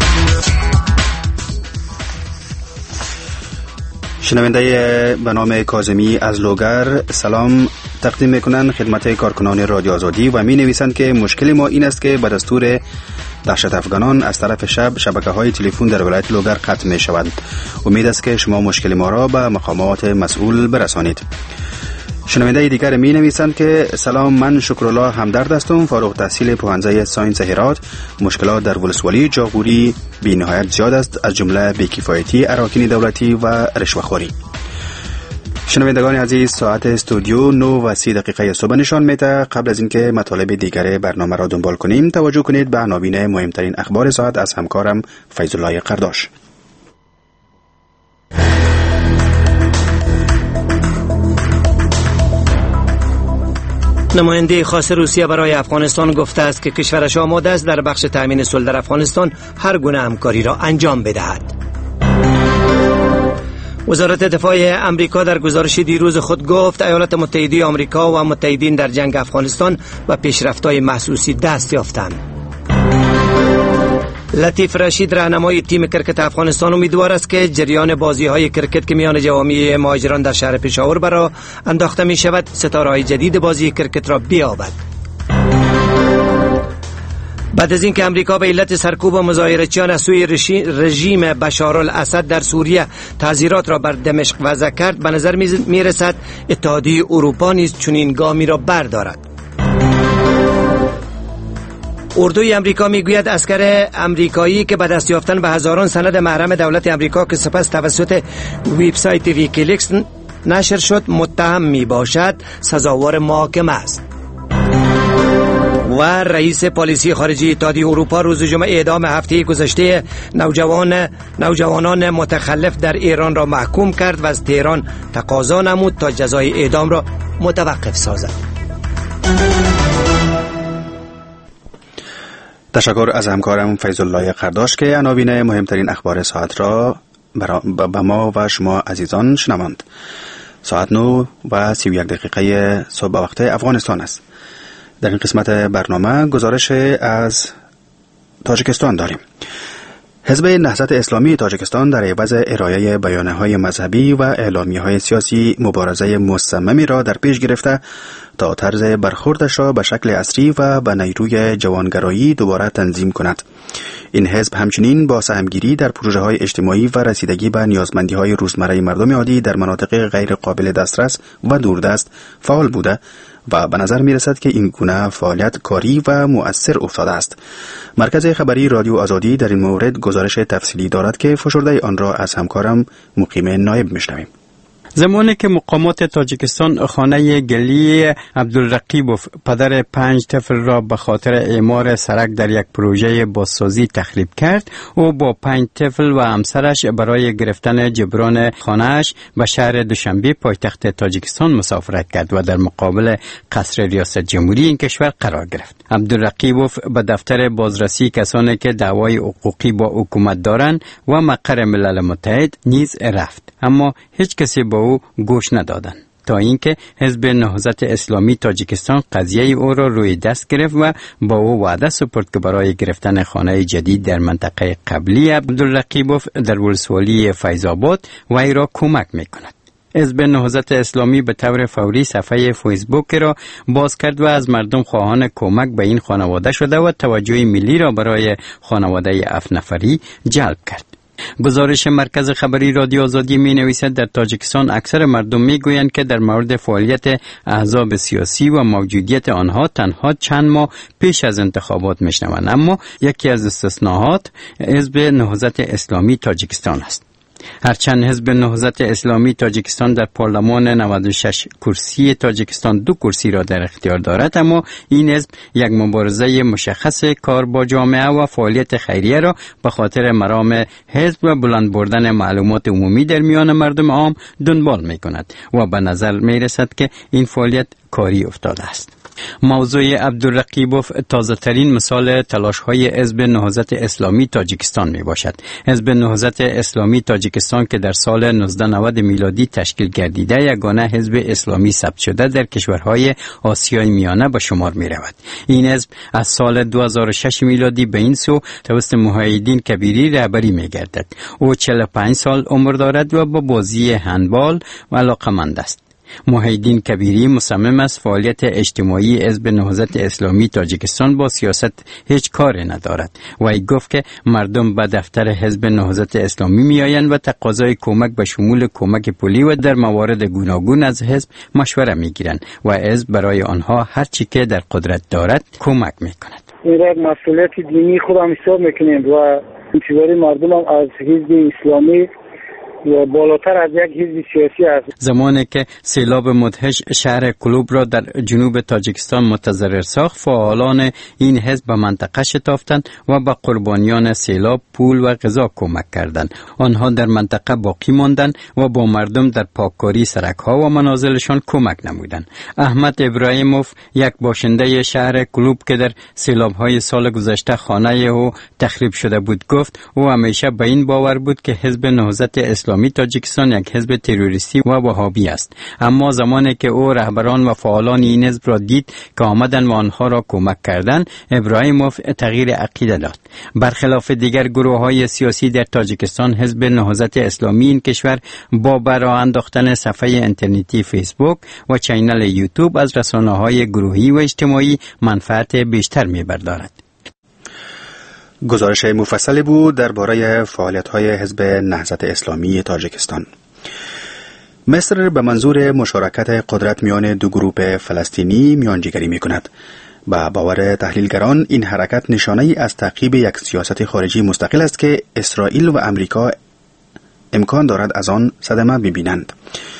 شنونده به نام کاظمی از لوگر سلام تقدیم میکنند خدمت کارکنان رادیو آزادی و می نویسند که مشکل ما این است که به دستور دهشت افغانان از طرف شبکه‌های تلفن در ولایت لوگر قطع می شود. امید است که شما مشکل ما را به مقامات مسئول برسانید. شنونده دیگر می نویسند که سلام، من شکرالله همدرد هستم، فارغ التحصیل پوهنځی ساینس هرات. مشکلات در ولسوالی جاغوری بی نهایت زیاد است، از جمله بی‌کفایتی اراکین دولتی و رشوه‌خوری. شنوندگان عزیز، ساعت استودیو 9:30 صبح نشان میده. قبل از اینکه مطالب دیگر برنامه را دنبال کنیم، توجه کنید به عناوین مهمترین اخبار ساعت از همکارم فیض الله قرداش. نماینده خاص روسیه برای افغانستان گفته است که کشورش آماده است در بخش تامین صلح در افغانستان هر گونه همکاری را انجام بدهد. وزارت دفاع امریکا در گزارش دیروز خود گفت ایالات متحده آمریکا و متحدین در جنگ افغانستان و پیشرفت‌های محسوسی دست یافتند. لطیف رشید راهنمای تیم کرکت افغانستان امیدوار است که جریان بازی‌های کرکت که میان جوامع مهاجران در شهر پشاور برای انداخته می شود ستاره‌های جدید بازی کرکت را بیابد. بعد از اینکه امریکا به علت سرکوب و مظاهره‌چیان از سوی رژیم بشارالاسد در سوریه تعزیرات را بر دمشق وضع کرد، به نظر می‌رسد اتحادیه اروپا نیز چنین گامی را بردارد. اردوی امریکا میگوید اسکر امریکایی که به دست یافتن به هزاران سند محرم دولت امریکا که سپس توسط وبسایت ویکیلیکس نشر شد متهم می باشد سزاوار محاکمه است. و رئیس پالیسی خارجی اتحادیه اروپا روز جمعه اعدام هفته گذشته نوجوانان متخلف در ایران را محکوم کرد و از تهران تقاضا نمود تا جزای اعدام را متوقف سازد. تشکر از همکارم فیض الله قرداش که عناوین مهمترین اخبار ساعت را به ما و شما عزیزان شنواند. ساعت 9:31 صبح وقت افغانستان است. در این قسمت برنامه گزارش از تاجیکستان داریم. حزب نهضت اسلامی تاجیکستان در عوض ارائه بیانیه‌های مذهبی و اعلامیه‌های سیاسی مبارزه مصممی را در پیش گرفته تا طرز برخوردش را به شکل عصری و به نیروی جوانگرایی دوباره تنظیم کند. این حزب همچنین با سهمگیری در پروژه‌های اجتماعی و رسیدگی به نیازمندی‌های روزمره مردم عادی در مناطق غیر قابل دسترس و دوردست فعال بوده و به نظر می رسد که این گونه فعالیت کاری و مؤثر افتاده است. مرکز خبری رادیو آزادی در این مورد گزارش تفصیلی دارد که فشرده آن را از همکارم مقیم نایب میشنویم. زمانی که مقامات تاجیکستان خانه گلی عبدالرقیبوف پدر 5 طفل را به خاطر اعمار سرک در یک پروژه بازسازی تخریب کرد، او با 5 طفل و همسرش برای گرفتن جبران خانه‌اش به شهر دوشنبه پایتخت تاجیکستان مسافرت کرد و در مقابل قصر ریاست جمهوری این کشور قرار گرفت. عبدالرقیبوف به دفتر بازرسی کسانی که دعوای حقوقی با حکومت دارند و مقر ملل متحد نیز رفت، اما هیچ کسی با او گوش ندادند تا اینکه حزب نهضت اسلامی تاجیکستان قضیه او را روی دست گرفت و با او وعده سپرد که برای گرفتن خانه جدید در منطقه قبلی عبدالرقیبوف در ولسوالی فیض‌آباد وی را کمک میکند. حزب نهضت اسلامی به طور فوری صفحه فیسبوک را باز کرد و از مردم خواهان کمک به این خانواده شده و توجه ملی را برای خانواده 7 نفری جلب کرد. گزارش مرکز خبری رادیو آزادی می نویسد در تاجیکستان اکثر مردم می گویند که در مورد فعالیت احزاب سیاسی و موجودیت آنها تنها چند ماه پیش از انتخابات می شنوند، اما یکی از استثناءات حزب نهضت اسلامی تاجیکستان است. هرچند حزب نهضت اسلامی تاجیکستان در پارلمان 96 کرسی تاجیکستان 2 کرسی را در اختیار دارد، اما این حزب یک مبارزه مشخص کار با جامعه و فعالیت خیریه را به خاطر مرام حزب و بلند بردن معلومات عمومی در میان مردم عام دنبال می کند و به نظر می رسد که این فعالیت کاری افتاده است. موضوع عبدالرقیبوف تازه ترین مثال تلاش های حزب نهضت اسلامی تاجیکستان می باشد. حزب نهضت اسلامی تاجیکستان که در سال 1990 میلادی تشکیل گردیده یگانه حزب اسلامی ثبت شده در کشورهای آسیای میانه به شمار می رود. این حزب از سال 2006 میلادی به این سو توسط محیدین کبیری رهبری می گردد. او 45 سال عمر دارد و با بازی هندبال علاقه‌مند است. محیدین کبیری مصمم است فعالیت اجتماعی حزب نهضت اسلامی تاجیکستان با سیاست هیچ کار ندارد و ای گفت که مردم به دفتر حزب نهضت اسلامی میآیند و تقاضای کمک به شمول کمک پولی و در موارد گوناگون از حزب مشوره میگیرند و حزب برای آنها هر چی که در قدرت دارد کمک میکند. این را مسئولیت دینی خودم حساب میکنیم و انتظاری مردم هم از حزب اسلامی و بالاتر از یک حزب سیاسی است. زمانی که سیلاب مدهش شهر کلوب را در جنوب تاجیکستان متضرر ساخت، فعالان این حزب به منطقه شتافتند و به قربانیان سیلاب پول و غذا کمک کردند. آنها در منطقه باقی ماندند و با مردم در پاککاری سرک‌ها و منازلشان کمک نمودند. احمد ابراهیموف، یک باشنده شهر کلوب که در سیلاب‌های سال گذشته خانه او تخریب شده بود، گفت او همیشه به این باور بود که حزب نهضت اسلامی تاجیکستان یک حزب تروریستی و وهابی است، اما زمانی که او رهبران و فعالان این حزب را دید که آمدن و آنها را کمک کردند، ابراهیموف تغییر عقیده داد. برخلاف دیگر گروه‌های سیاسی در تاجیکستان، حزب نهضت اسلامی این کشور با برراه انداختن صفحه اینترنتی فیسبوک و چینل یوتیوب از رسانه‌های گروهی و اجتماعی منفعت بیشتر می‌بردارد. گزارش مفصلی بود درباره فعالیت‌های حزب نهضت اسلامی تاجیکستان. مصر به منظور مشارکت قدرت میان دو گروه فلسطینی میانجیگری می‌کند. با باور تحلیلگران این حرکت نشانه‌ای از تعقیب یک سیاست خارجی مستقل است که اسرائیل و امریکا امکان دارد از آن صدمه ببینند.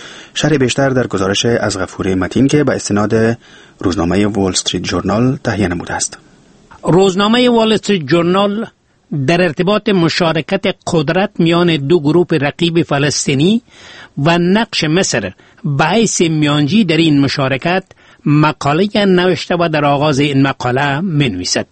شرح بیشتر در گزارش از غفور متین که به استناد روزنامه وال استریت جورنال تهیه نموده است. روزنامه وال استریت جورنال در ارتباط مشارکت قدرت میان دو گروه رقیب فلسطینی و نقش مصر به حیث میانجی در این مشارکت مقاله نوشته و در آغاز این مقاله منویسد: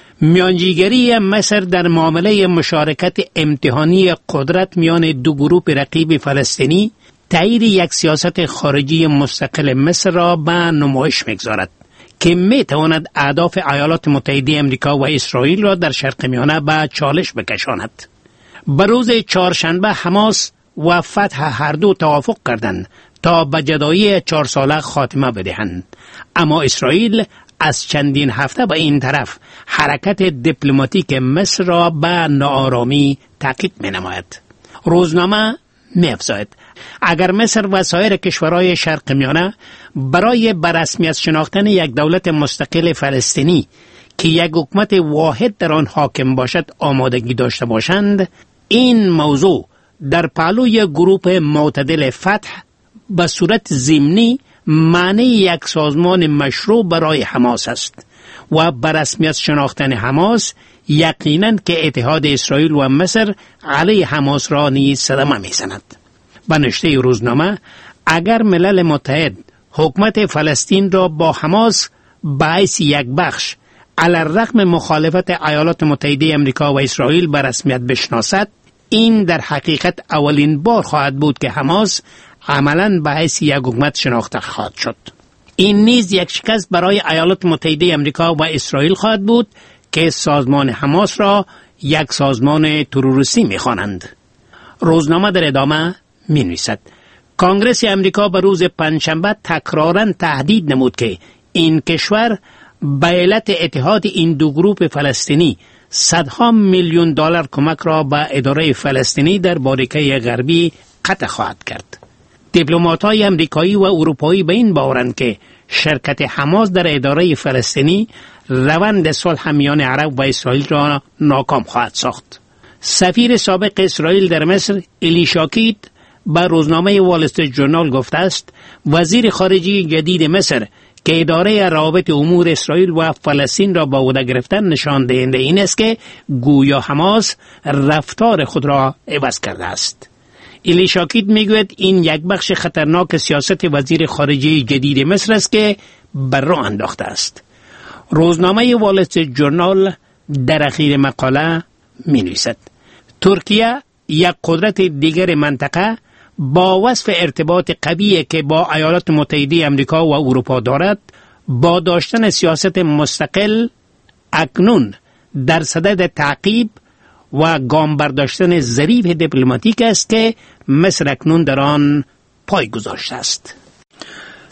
میانجیگری مصر در معامله مشارکت امتحانی قدرت میان دو گروه رقیب فلسطینی تایید یک سیاست خارجی مستقل مصر را به نمایش می‌گذارد که می‌تواند اهداف ایالات متحده آمریکا و اسرائیل را در شرق میانه به چالش بکشاند. به روز چهارشنبه حماس و فتح هر دو توافق کردند تا به جدایی 4 ساله خاتمه بدهند، اما اسرائیل از چندین هفته به این طرف حرکت دیپلماتیک مصر را به ناآرامی تاکید می‌نماید. روزنامه می‌افزاید اگر مصر و سایر کشورهای شرق میانه برای برسمیت شناختن یک دولت مستقل فلسطینی که یک حکومت واحد در آن حاکم باشد آمادگی داشته باشند، این موضوع در پهلوی گروه معتدل فتح به صورت ضمنی معنی یک سازمان مشروع برای حماس است و برسمیت شناختن حماس یقیناً که اتحاد اسرائیل و مصر علیه حماس را نیز صدمه می‌زند. به نشته روزنامه اگر ملل متحد حکومت فلسطین را با حماس به حیث یک بخش علی الرغم مخالفت ایالات متحده آمریکا و اسرائیل به رسمیت بشناسد، این در حقیقت اولین بار خواهد بود که حماس عملاً به حیث یک حکومت شناخته خواهد شد. این نیز یک شکست برای ایالات متحده آمریکا و اسرائیل خواهد بود که سازمان حماس را یک سازمان تروریستی می‌خوانند. روزنامه در ادامه می‌نویسد کنگره آمریکا به روز پنجشنبه تکراراً تهدید نمود که این کشور به علت اتحاد این دو گروه فلسطینی صدها میلیون دلار کمک را به اداره فلسطینی در باریکه غربی قطع خواهد کرد. دیپلمات‌های آمریکایی و اروپایی به این باورند که شرکت حماس در اداره فلسطینی روند صلح میان عرب و اسرائیل را ناکام خواهد ساخت. سفیر سابق اسرائیل در مصر الی شاکید به روزنامه وال استریت جورنال گفته است وزیر خارجه جدید مصر که اداره روابط امور اسرائیل و فلسطین را با عهده گرفتن نشان دهنده این است که گویا حماس رفتار خود را عوض کرده است. الی شاکید میگوید این یک بخش خطرناک سیاست وزیر خارجه جدید مصر است که بر راه انداخته است. روزنامه وال استریت جورنال در اخیر مقاله می‌نویسد ترکیه یک قدرت دیگر منطقه با وصف ارتباط قوی که با ایالات متحده آمریکا و اروپا دارد، با داشتن سیاست مستقل اکنون در صدد تعقیب و گام برداشتن ظریف دیپلماتیک است که مصر اکنون در آن پای گذاشته است.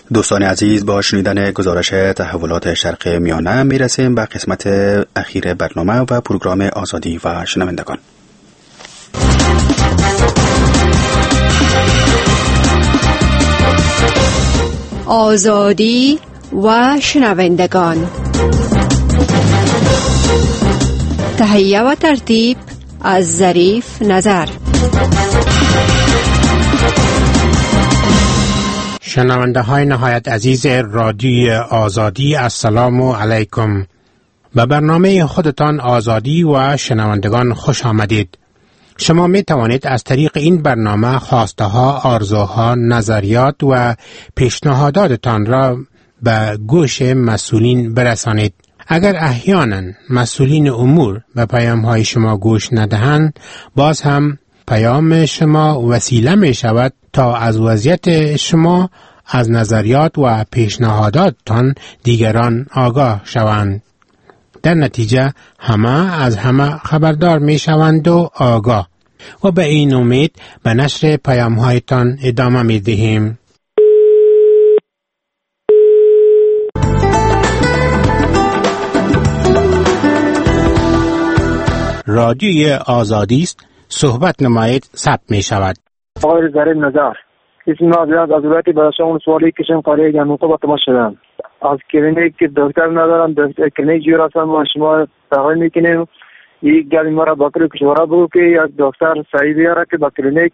دوستان عزیز، با شنیدن گزارش تحولات شرق میانه میرسیم به قسمت اخیر برنامه و پروگرام آزادی و شنوندگان. آزادی و شنوندگان. تهیه و ترتیب از ظریف نظر. شنونده های نهایت عزیز رادیوی آزادی، السلام علیکم. به برنامه خودتان آزادی و شنوندگان خوش آمدید. شما می توانید از طریق این برنامه خواسته ها، آرزوها، نظریات و پیشنهاداتتان را به گوش مسئولین برسانید. اگر احیانا مسئولین امور به پیام های شما گوش ندهند، باز هم پیام شما وسیله می شود تا از وضعیت شما، از نظریات و پیشنهاداتتان دیگران آگاه شوند. در نتیجه همه از همه خبردار می شوند و آگاه، و به این امید به نشر پیام هایتان ادامه می دهیم. رادیوی آزادی است، صحبت نمایید، ثبت می شود. آقای ظریف نظر، اسم نازیاد از ولایت براشان سوالی کشم قریه گنوقه با تماس شدم. از کلینیک که دکتر ندارم، کلینیک جور هستم، ما شما تقریب میکنیم یک گلی ما را باکر کشورا بگو که یک دکتر صحیح بیاره که با کلینیک.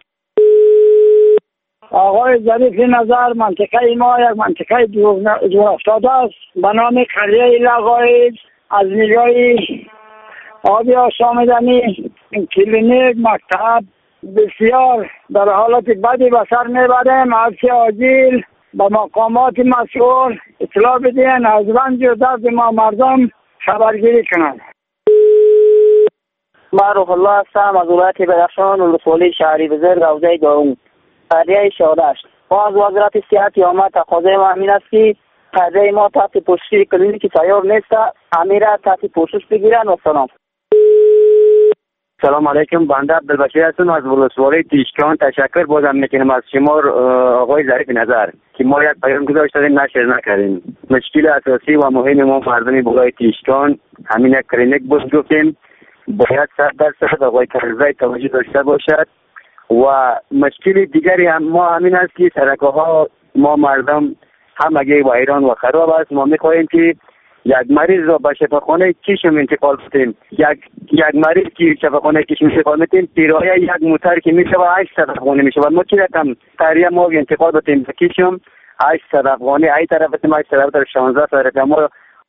آقای ظریف نظر، منطقه ما یک منطقه دور افتاده است به نام قریه لغایز. از نیروی آبی آشامیدنی، کلینیک، مکتب بسیار در حالت بدی به سر میبریم. هرچی عاجل به مقامات مسئول اطلاع بدین، از رنج و درد ما مردم خبرگیری کنند. من روح الله هستم از ولایت بدخشان، ولسوالی شهری بزرگ، حوزه دارون، قریه شادشت. ما از وزارت صحت آمد تقاضای ما همین است که قریه ما تحت پوشش کلینیک تیار نیست، امیر تحت پوشش بگیرن. و سلام علیکم، بنده عبدالبشیر هستم از ولسوالی تیشکان. تشکر بازم میکنم از شما آقای ظریف نظر که ما یک پیام گذاشتیم نشر نکردیم. مشکل اساسی و مهم ما مردم بلای تیشکان همین یک کلینیک بود گفتیم باید 100% آقای کرزی توجه داشته باشد. و مشکل دیگری هم ما همین است که سرک‌ها ما مردم همگی و ایران و خراب است. ما میخواهیم که یک مریض را به شفاخانه کشم انتقال بدیم. یک مریض که شفاخانه کشم انتقال بدیم، کرایه یک موتر که میشه 800 افغانی میشه. ما چی رقم قریه ما انتقال بدیم به کشم 800 افغانی، ای طرف بدیم 800 در 16 رقم ما.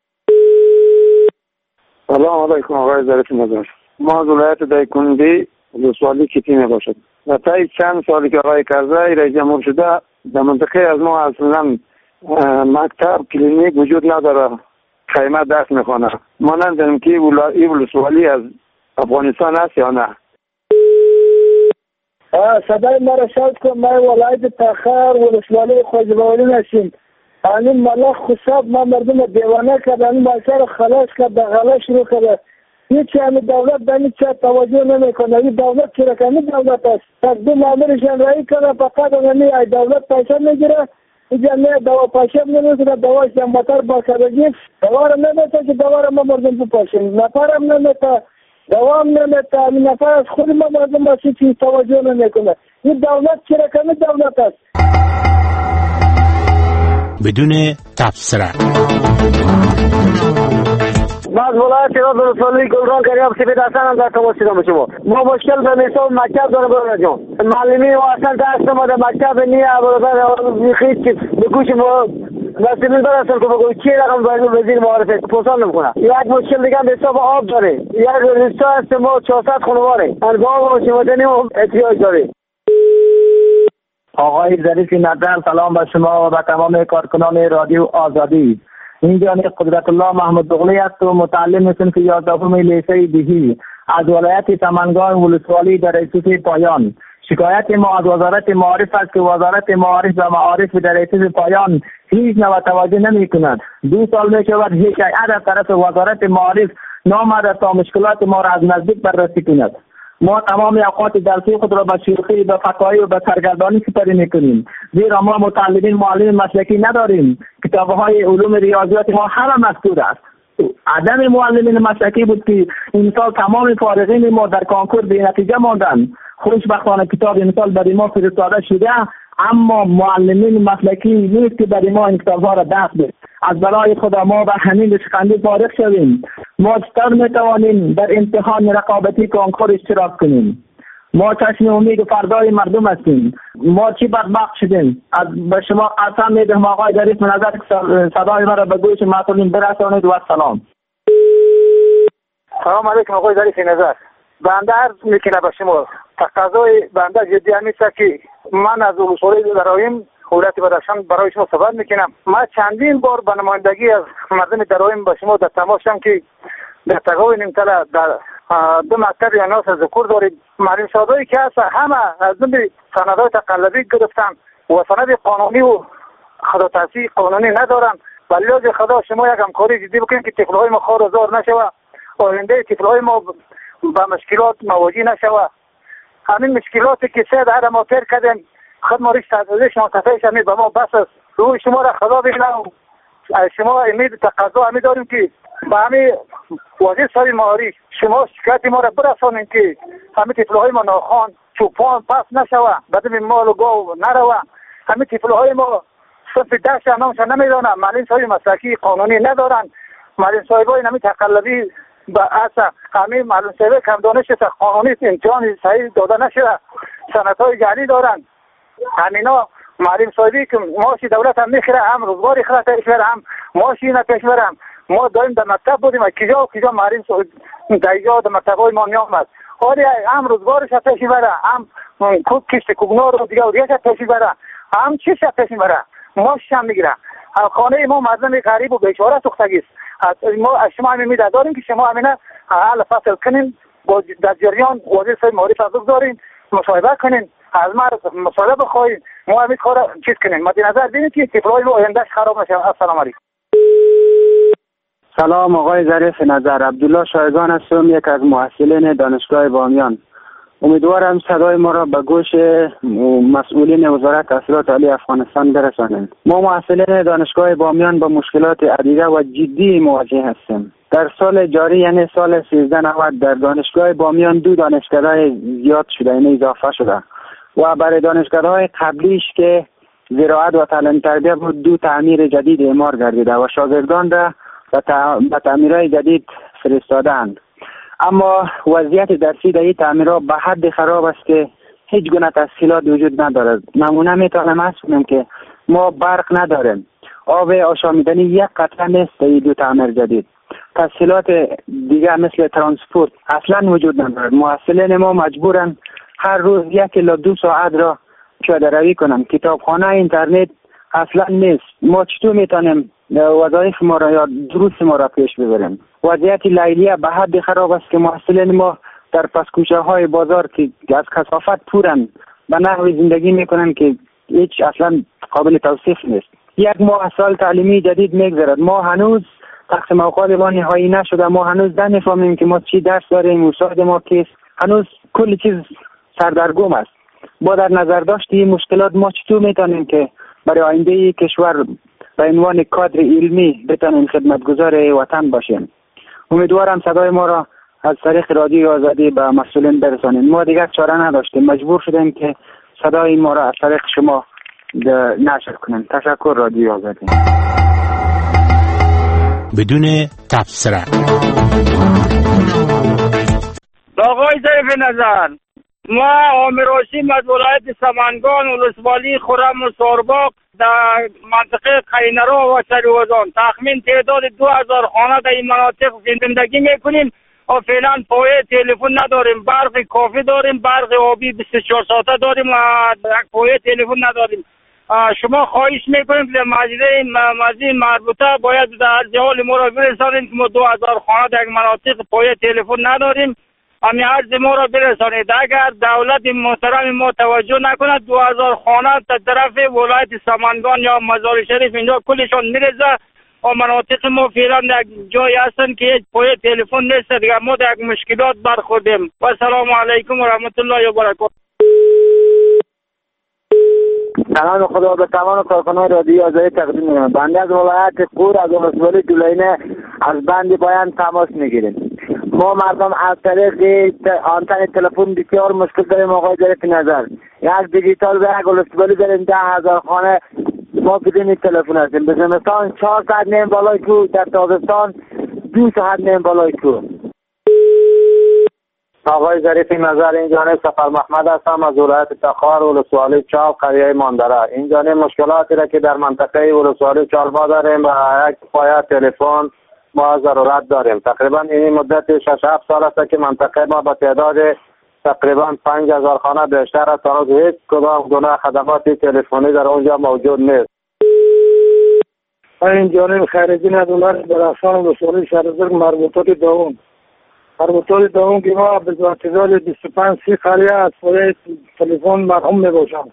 سلام علیکم آقای ظریف نظر. ما از ولایت دایکنډي ولسوالی کیتی می باشد. و تا چند سالی که آقای کرزی رئیس جمهور شده در منطقه از ما اصلا مکتب کلینیک وجود نداره، خیمه دست میخوانه. ما ندانیم که این ولسوالی از افغانستان است یا نه. صدای ما را شد کن. ما ولایت تخار ولسوالی خوزباولی نشیم. این ملخ خصاب ما مردم دیوانه کرد، این بچه خلاص کرد، غلا شروع کرد. هیچ همه دولت به این چه توجه نمیکنه. این دولت چرا که این دولت است؟ تقدیم آمرشان رایی کنه، فقط ای دولت پیسه میگیره، اینجا نه دوا پاشم نمیکنه، دواش جمعتر باکردگی دوا را نمیتا که دوا را ما مردم بپاشیم، نفر هم نمیتا، دوا هم نمیتا، این نفر از خود ما مردم باشه که توجه نمیکنه. این دولت چرا که این دولت است؟ بدون تبصره ما از ولایت ولسوالی گلران کریاب سپید هستم در تماس شدم شما. ما مشکل به مثال مکتب داره برای جان معلمی و اصلا دست ما در مکتب نیه برادر میخوید که به گوش ما مسئولین برسل که بگوی چی رقم وزیر معارفه پرسان نمیکنه. یک مشکل دیگه به حساب آب داره، یک رستا هست ما 400 خانواره انباب و شمدنی و احتیاج داره. آقای ظریف نظر، سلام به شما و به تمام کارکنان رادیو آزادی. اینجا قدرت الله محمد اغلی است و متعلم صنف 11 لیسه دهی از ولایت سمنگان ولسوالی در ریاست پایان. شکایت ما از وزارت معارف است که وزارت معارف و معارف در ریاست پایان هیچ نوع توجه نمی کند. 2 سال می شود هیچ هیئت از طرف وزارت معارف نامده تا مشکلات ما را از نزدیک بررسی کند. ما تمام اوقات درسی خود را به شوخی، به فکاهی و به سرگردانی سپری میکنیم، زیرا ما متعلمین معلم مسلکی نداریم. کتاب‌های علوم ریاضیات ما همه مسدود است. عدم معلمین مسلکی بود که این سال تمام فارغین ما در کنکور به نتیجه ماندند. خوشبختانه کتاب امسال برای ما فرستاده شده، اما معلمین مسلکی نیست که برای ما این کتاب‌ها را دست بده. از برای خدا ما به همین شکنجه فارغ شویم. ما چطور میتوانیم در امتحان رقابتی کنکور اشتراک کنیم؟ ما چشم امید و فردای مردم هستیم. ما چی بدبخت شدیم؟ به شما قسم میدهم آقای ظریف نظر صدای مرا به گوش مسئولین برسانید و سلام. سلام علیکم آقای ظریف نظر. بنده عرض میکنه به شما تقاضای بنده جدی همیشه که من از اصول درایم ولایت بدخشان برای شما صحبت میکنم. من چندین بار به نمایندگی از مردم درایم به شما در تماشام که در تقاوی نیمتله در دو مکتب یا ناس ذکر دارید. معلم صادایی که هست همه از دو سندهای تقلبی گرفتن و سند قانونی و خدا تحصیل قانونی ندارن. ولی لازم خدا شما یک همکاری جدی بکنید که طفلهای ما خارزار نشوه، آینده طفلهای ما به مشکلات مواجه نشوه. همین مشکلاتی که سه دهه ما تیر کردیم خود ما ریش تحصیلش منتفعش همین به ما بس است. روی شما را خدا بگیرم. شما امید تقاضا همین داریم که به همین وزیر صاحب معارف شما شکایت ما را برسانید که همین طفلهای ما ناخوان چوپان پس نشوه، بدون مال و گاو نروه. همین طفلهای ما صرف دشت نامش نمیدانند. معلم صاحب مسلکی قانونی ندارند. معلم صاحبای همین تقلبی با اصلا همین معلم صاحب کم دانش قانونی امتحان صحیح داده نشده، سندهای جعلی دارند. همینا معلم صاحبی که معاش دولت هم میخره، هم روزگاری خرد پیش بره، هم معاشی نپیش برم. ما دائم در مکتب بودیم کجا معلم صاحب در اینجا در مکتب‌های ما میامد. حالی هم روزگارش پیش بره، هم کشت کوگنار و دیگه پیش بره، هم چیش پیش بره، معاشش هم میگیره. خانه ما مردم غریب و بیچاره سوختگی است. ما شما همین میده داریم که شما همینه حل فصل کنین، در جریان وزیر صاحب معارف از دارین، مصاحبه کنین، از ما مصاحبه بخواین، ما همین کار چیز کنین. مد نظر ببینید که طفلای ما آیندهش خراب نشه. السلام علیکم. سلام آقای ظریف نظر. عبدالله شایگان هستم، یک از محصلین دانشگاه بامیان. امیدوارم صدای ما را به گوش مسئولین وزارت تحصیلات عالی افغانستان برسانند. ما محصلین دانشگاه بامیان با مشکلات عدیده و جدی مواجه هستیم. در سال جاری یعنی سال 1390 در دانشگاه بامیان 2 دانشکده زیاد شده، یعنی اضافه شده و برای دانشگاه‌های قبلیش که زراعت و تعلیم تربیت بود 2 تعمیر جدید اعمار گردیده و شاگردان را به تعمیرهای جدید فرستادند. اما وضعیت درسی در این تعمیرها به حد خراب است که هیچ گونه تسهیلات وجود ندارد. نمونه میتونم عرض کنم که ما برق نداریم، آب آشامیدنی یک قطره نیست در این 2 تعمیر جدید. تسهیلات دیگر مثل ترانسپورت اصلا وجود ندارد. محصلین ما مجبورن هر روز 1 الی 2 ساعت را پیاده روی کنن. کتابخانه، اینترنت اصلا نیست. ما چطور میتونیم وظایف ما را یا دروس ما را پیش ببریم؟ وضعیت لیلیه به حد خراب است که محصلین ما در پسکوچه های بازار که از کثافت پورن به نحوی زندگی میکنن که هیچ اصلا قابل توصیف نیست. 1 ماه سال تعلیمی جدید میگذرد، ما هنوز تقسیم اوقات ما نهایی نشده، ما هنوز نمیفهمیم که ما چی درس داریم، استاد ما کیست، هنوز کل چیز سردرگم است. با در نظر داشت این مشکلات ما چطور میتونیم که برای آینده کشور به عنوان کادر علمی بتونیم خدمتگزار وطن باشیم؟ امیدوارم صدای ما را از طریق رادیو آزادی به مسئولین برسانیم. ما دیگر چاره نداشتیم، مجبور شدیم که صدای ما را از طریق شما نشر کنیم. تشکر رادیو آزادی. بدون تبصره. آقای ظریف نظر، ما عامر هاشم از ولایت سمنگان ولسوالی خرم و سارباغ در منطقه قینرا و سریوزان تخمین تعداد 2000 خانه در این مناطق زندگی میکنیم و فعلا پایه تلفن نداریم. برق کافی داریم، برق آبی 24 ساعته داریم و یک پایه تلفن نداریم. شما خواهش میکنیم که مجلس مربوطه باید در عرض حال ما را برسانید که ما 2000 خانه در یک مناطق پایه تلفن نداریم. همین عرض ما را برسانید. اگر دولت محترم ما توجه نکند 2000 خانه در طرف ولایت سمنگان یا مزار شریف اینجا کلشان میرزه و مناطق ما فعلا یک جای هستن که هیچ پای تلفن نیست دیگه. ما در یک مشکلات برخوردیم. و سلام علیکم و رحمت الله و برکاته. سلام خدا به تمام کارکنان رادیو آزادی تقدیم می‌کنم. بنده از ولایت قور از ولسوالی دولینه از بند پایان تماس میگیریم. ما مردم از طریق آنتن تلفن بسیار مشکل داریم آقای ظریف نظر. یک دیجیتال و یک ولسوالی داریم 10,000 خانه ما بدون تلفن هستیم. به زمستان 4 ساعت نیم بالای کو، در تابستان 2 ساعت نیم بالای کو. آقای ظریف نظر، این جانب سفر محمد هستم از ولایت تخار ولسوالی چال قریه ماندره. این جانب مشکلاتی را که در منطقه ولسوالی چال ما داریم و یک پایه تلفن ما ضرورت داریم. تقریبا این مدت 6-7 سال است که منطقه ما با تعداد تقریبا 5,000 خانه بیشتر است. هنوز هیچ کدام گونه خدمات تلفنی در اونجا موجود نیست. این جانب خارجی از ولایت بدخشان ولسوالی شهرزرگ مربوطات داون که ما به اعتدال 25-30 قریه از پای تلفن مرحوم می باشم.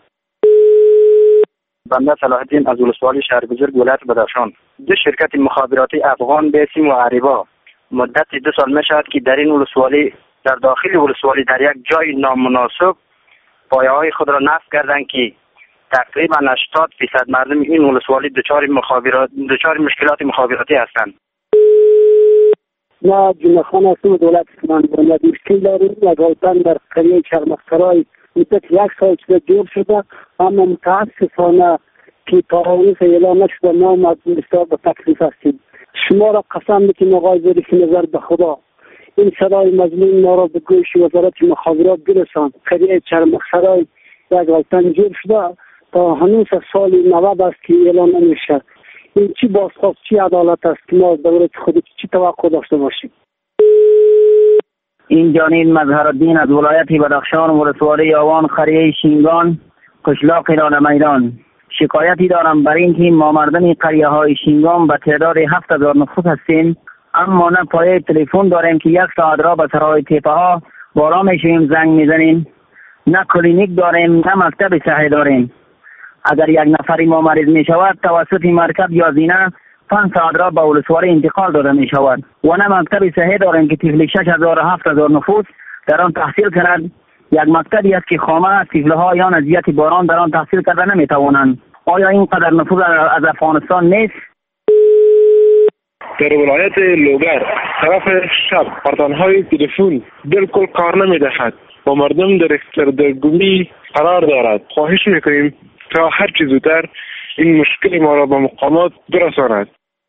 بنده صلاح الدین از ولسوالی شهربزرگ ولایت بدخشان. دو شرکت مخابراتی افغان بیسیم و عریبا مدت 2 سال می شود که در این ولسوالی در داخل ولسوالی در یک جای نامناسب پایه های خود را نصب کردند که تقریبا 80% مردم این ولسوالی دچار مشکلات مخابراتی هستند. ما جمعخان هستم دولت سمنگان و مشکل داریم. لگایتن در قریه چرمقسرای مدت 1 سال شده جور شده، اما متاسفانه که تا اون اعلام نشده ما بسیار به تکلیف هستیم. شما را قسم میکنم آقای ظریف نظر به خدا این صدای مظلوم ما را به گوش وزارت مخابرات برسان. قریه چرمقسرای لگایتن جور شده تا هنوز سال 90 است که اعلام نمیشه. این چی بازخواست چی عدالت است که ما از دولت خود چی توقع داشته باشیم؟ این جانب مظهرالدین از ولایت بدخشان ولسوالی آوان قریه شینگان قشلاق ایران میدان. شکایتی دارم بر این که ما مردم قریه های شینگان به تعداد 7,000 نفوس هستیم، اما نه پایه تلفن داریم که 1 ساعت را به سرای تیپه ها بالا میشیم زنگ میزنیم، نه کلینیک داریم نه مکتب صحی داریم. اگر یک نفری ما مریض می شود توسط مرکب یا زینه 5 ساعت را به ولسوالی انتقال داده می شود و نه مکتب صحی داریم که طفل 6,000 و 7,000 نفوس در آن تحصیل کند. یک مکتبی است که خامه طفلها یا نزیت باران در آن تحصیل کرده نمی توانند. آیا اینقدر نفوذ از افغانستان نیست؟ در ولایت لوگر طرف شب پرتانهای تلفن بالکل کار نمی دهد و مردم در سردرگمی قرار دارد. خواهش میکنیم تا هر چیز زودتر این مشکل ما را به مقامات برساند.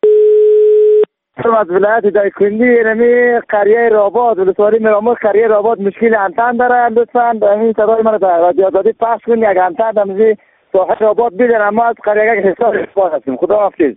از ولایت دایکنی نمی قریه راباد ولسوالی مرامور قریه راباد مشکل انتن داره. لطفاً این صدای من در رادیو آزادی پخش کنید. یک انتن دمزی ساحل راباد بیدن اما از قریه حساب اثبات هستیم. خدا حافظ.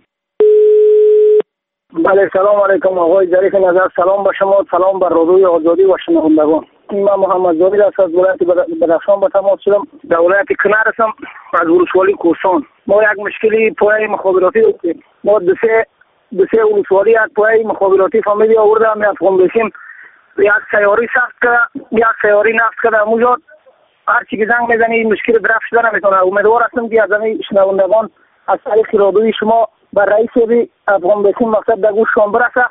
بله سلام علیکم آقای ظریف نظر. سلام به شما، سلام بر رادیو آزادی و شنوندگان. من محمد زاوید از ولایت بدخشان با تماس شدم. در ولایت کنر هستم از ولسوالی کوهستان. ما یک مشکلی پایه مخابراتی داشتیم. ما دو سه ولسوالی یک پایه مخابراتی فامیلی آوردم افغان بشیم. یک سیاری سخت کرده، یک سیاری نفت کرده. اونجا هر چی که زنگ میزنی مشکل برف شده نمیتونه. امیدوار هستم که از همه شنوندگان از طریق رادیوی شما بر رئیس افغان بشیم مقصد در گوششان برسه.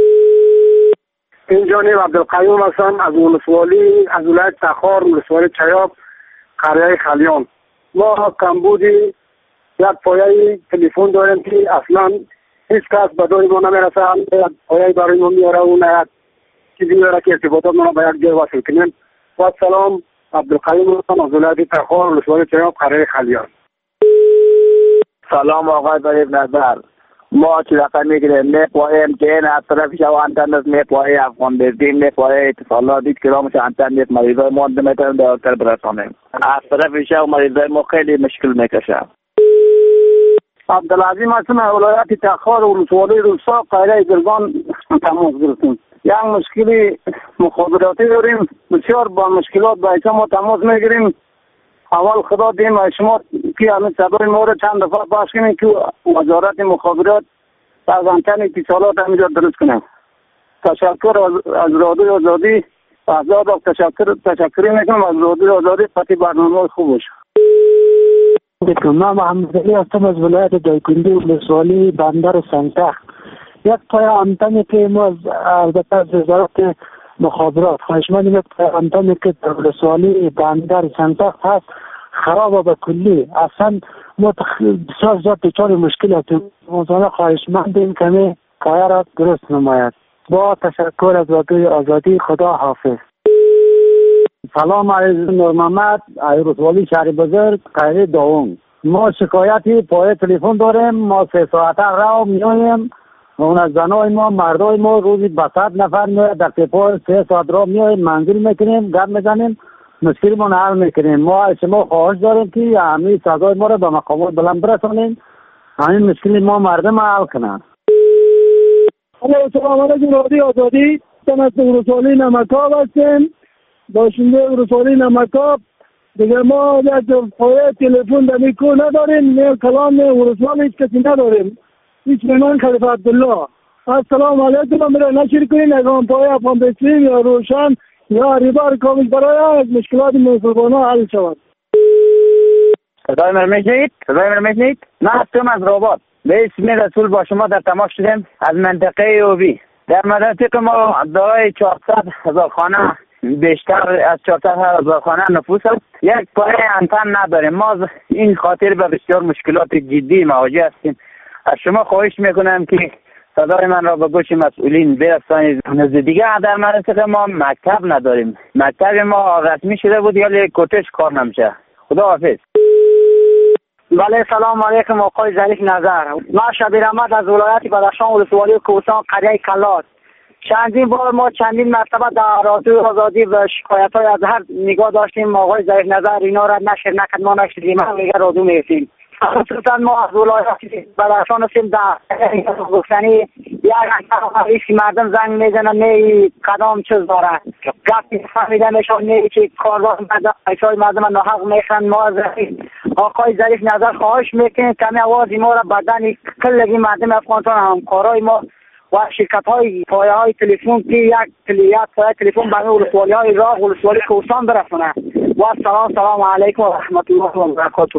این جانب عبدالقیوم هستم از ولسوالی از ولایت تخار ولسوالی چیاب قریه خلیان. ما کمبودی یک پایه تلفن داریم که اصلا هیچ کس به دور ما نمیرسه. پایه برای ما میاره اون یک چیزی میاره که ارتباطات ما به یک جای وصل کنیم. و سلام عبدالقیوم هستم از ولایت تخار ولسوالی چیاب قریه خلیان. سلام آقای ظریف نظر. ما چی رقم میگیریم میپاییم که این از طرف شو انترنت میپاییم افغان بزدیم میپاییم اتصالات دید کلامش انترنت مریضای ما نمیتونیم دارتر برسانیم. از طرف شو مریضای ما خیلی مشکل میکشه. عبدالعظیم هستم از ولایت تخار ولسوالی روسا قریه گلگان تماس گرفتیم. یک مشکلی مخابراتی داریم. بسیار با مشکلات با شما تماس میگیریم. اول خدا دیم شما که همین صدای ما رو چند دفعه پخش کنیم که وزارت مخابرات از انتن اتصالات همینجا درست کنیم. تشکر از رادیو آزادی. تشکر میکنم از رادیو آزادی. پتی برنامه خوب باشه. من محمد علی هستم از ولایت دایکنی ولسوالی بندر سنگتخت. یک پای آنتنی که ما البته از وزارت مخابرات خواهشمند یک پای آنتنی که در ولسوالی بندر سنگتخت هست خراب به کلی، اصلا ما بسیار زیاد دچار مشکل هستیم. موضوع خواهشمندیم کمی پایه را درست نماید. با تشکر از رادیوی آزادی. خدا حافظ. سلام علیکم. نور محمد از ولسوالی شهر بزرگ قهره داوم. ما شکایتی پای تلفن داریم. ما 3 ساعته راه میایم. اون از زنای ما مردای ما روزی به 100 نفر میاد در پای 3 ساعت راه میایم، منزل میکنیم، گپ میزنیم، مشکل ما حل میکنیم. ما از شما خواهش داریم که همین صدای ما رو به مقامات بلند برسونیم، همین مشکل ما مردم حل کنن. سلام علیکم رادیو آزادی. من از ولسوالی نمکاب هستم، باشنده ولسوالی نمکاب. دیگه ما یک پای تلفن در میکو نداریم، نه کلام نه ولسوالی هیچ کسی نداریم. هیچ مهمان خلیفه عبدالله. السلام علیکم. من میره نشیر کنین اگه پای افغان بسیم یا روشن یا ریبار کامل برای از مشکلات مسلمانان حل شود. صدای من میشنید؟ من هستم از رباط. به اسم رسول با شما در تماس شدیم از منطقه اوبی. در منطقه ما دارای 400,000 خانه، بیشتر از 400,000 خانه نفوس است. یک پای انتن نداریم. ما این خاطر به بسیار مشکلات جدی مواجه هستیم. از شما خواهش میکنم که صدای من را به گوش مسئولین برسانید. دیگه در منطقه ما مکتب نداریم. مکتب ما رسمی شده بود ولی کوتش کار نمیشه. خدا حافظ. بله سلام علیکم آقای ظریف نظر. من شبیر احمد از ولایت بدخشان ولسوالی کوهستان قریه کلات. چندین بار ما چندین مرتبه در رادیو آزادی و شکایت‌های از هر نگاه داشتیم. آقای ظریف نظر اینا را نشر نکرد، ما نشدیم، هم میگه رادیو میرسیم. خصوصا ما از ولایت بدخشان هستیم در گفتنی یک انتظاری مردم زنگ میزنن نه کدام چیز داره گفتی فهمیده میشه نه که کاردار ایشای مردم ناحق میخوان. ما از آقای ظریف نظر خواهش میکنیم کمی آوازی ما را بدن کلگی مردم افغانستان همکارای ما و شرکت های پایه های تلفن که یک پایه تلفن به ولسوالی های راه ولسوالی کوهستان برسونه. و سلام علیکم و رحمت الله و برکاته.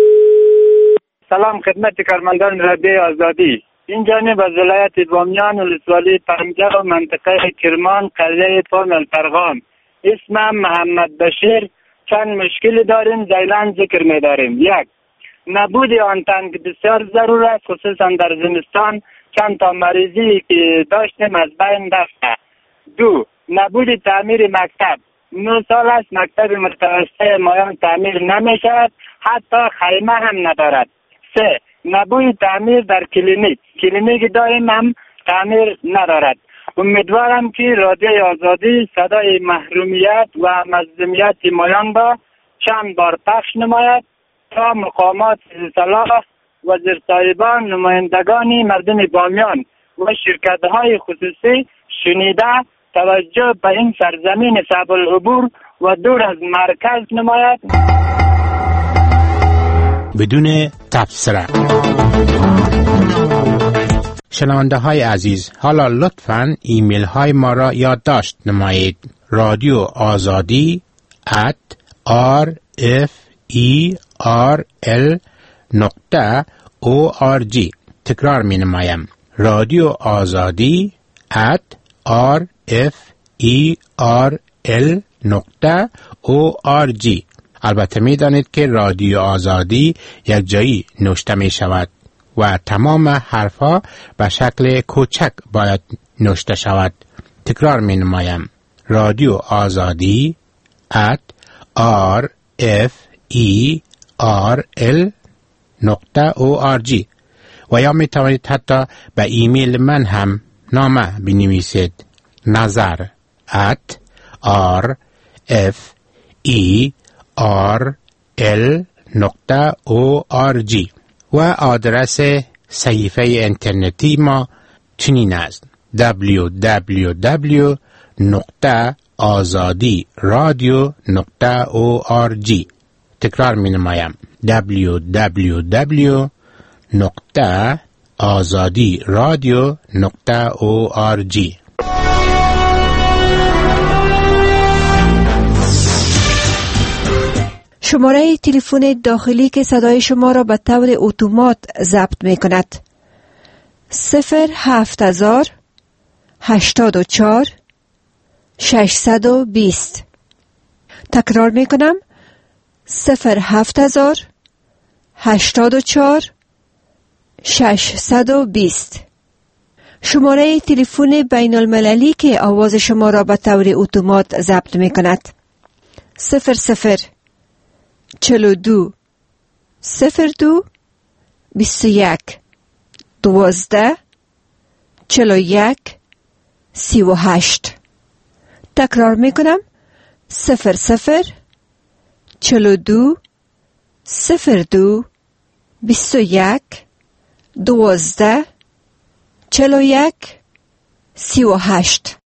سلام خدمت کارمندان رادیو آزادی. این جانب از ولایت بامیان ولسوالی پنجه و منطقه کرمان قریه پان الفرغان. اسمم محمد بشیر. چند مشکل داریم زیلان ذکر می داریم. 1. نبود آنتن که بسیار ضرور است، خصوصا در زمستان چند تا مریضی که داشتیم از بین رفته. 2. نبود تعمیر مکتب. 9 سال است مکتب متوسط مایان تعمیر نمی شود، حتی خیمه هم ندارد. 3. نبود تعمیر در کلینیک داریم هم تعمیر ندارد. امیدوارم که رادیوی آزادی صدای محرومیت و مظلومیت مایان را چند بار پخش نماید تا مقامات صلاح وزیر صاحبان نمایندگان مردم بامیان و شرکت‌های خصوصی شنیده توجه به این سرزمین صعب العبور و دور از مرکز نماید. بدون تبصره. شنونده های عزیز، حالا لطفاً ایمیل های ما را یادداشت نمایید. رادیو آزادی @RFERL.org. تکرار می نمایم. رادیو آزادی @RFERL.org. البته می دانید که رادیو آزادی یک جایی نوشته می شود و تمام حرفها به شکل کوچک باید نوشته شود. تکرار می نمایم. رادیو آزادی @RFERL.org. و یا می توانید حتی به ایمیل من هم نامه بنویسید. نظر @RFERL.org. و آدرس صحیفه اینترنتی ما چنین است: www.azadiradio.org. تکرار می نمایم. www.azadiradio.org. شماره تلفن داخلی که صدای شما را به طور اتومات ضبط می کند 07000 84 620. تکرار می کنم 07000 84 620. شماره تلفن بین المللی که آواز شما را به طور اتومات ضبط می کند 00 42 02 21 12 41 38. تکرار می کنم 00 42 02 21 12 41 38.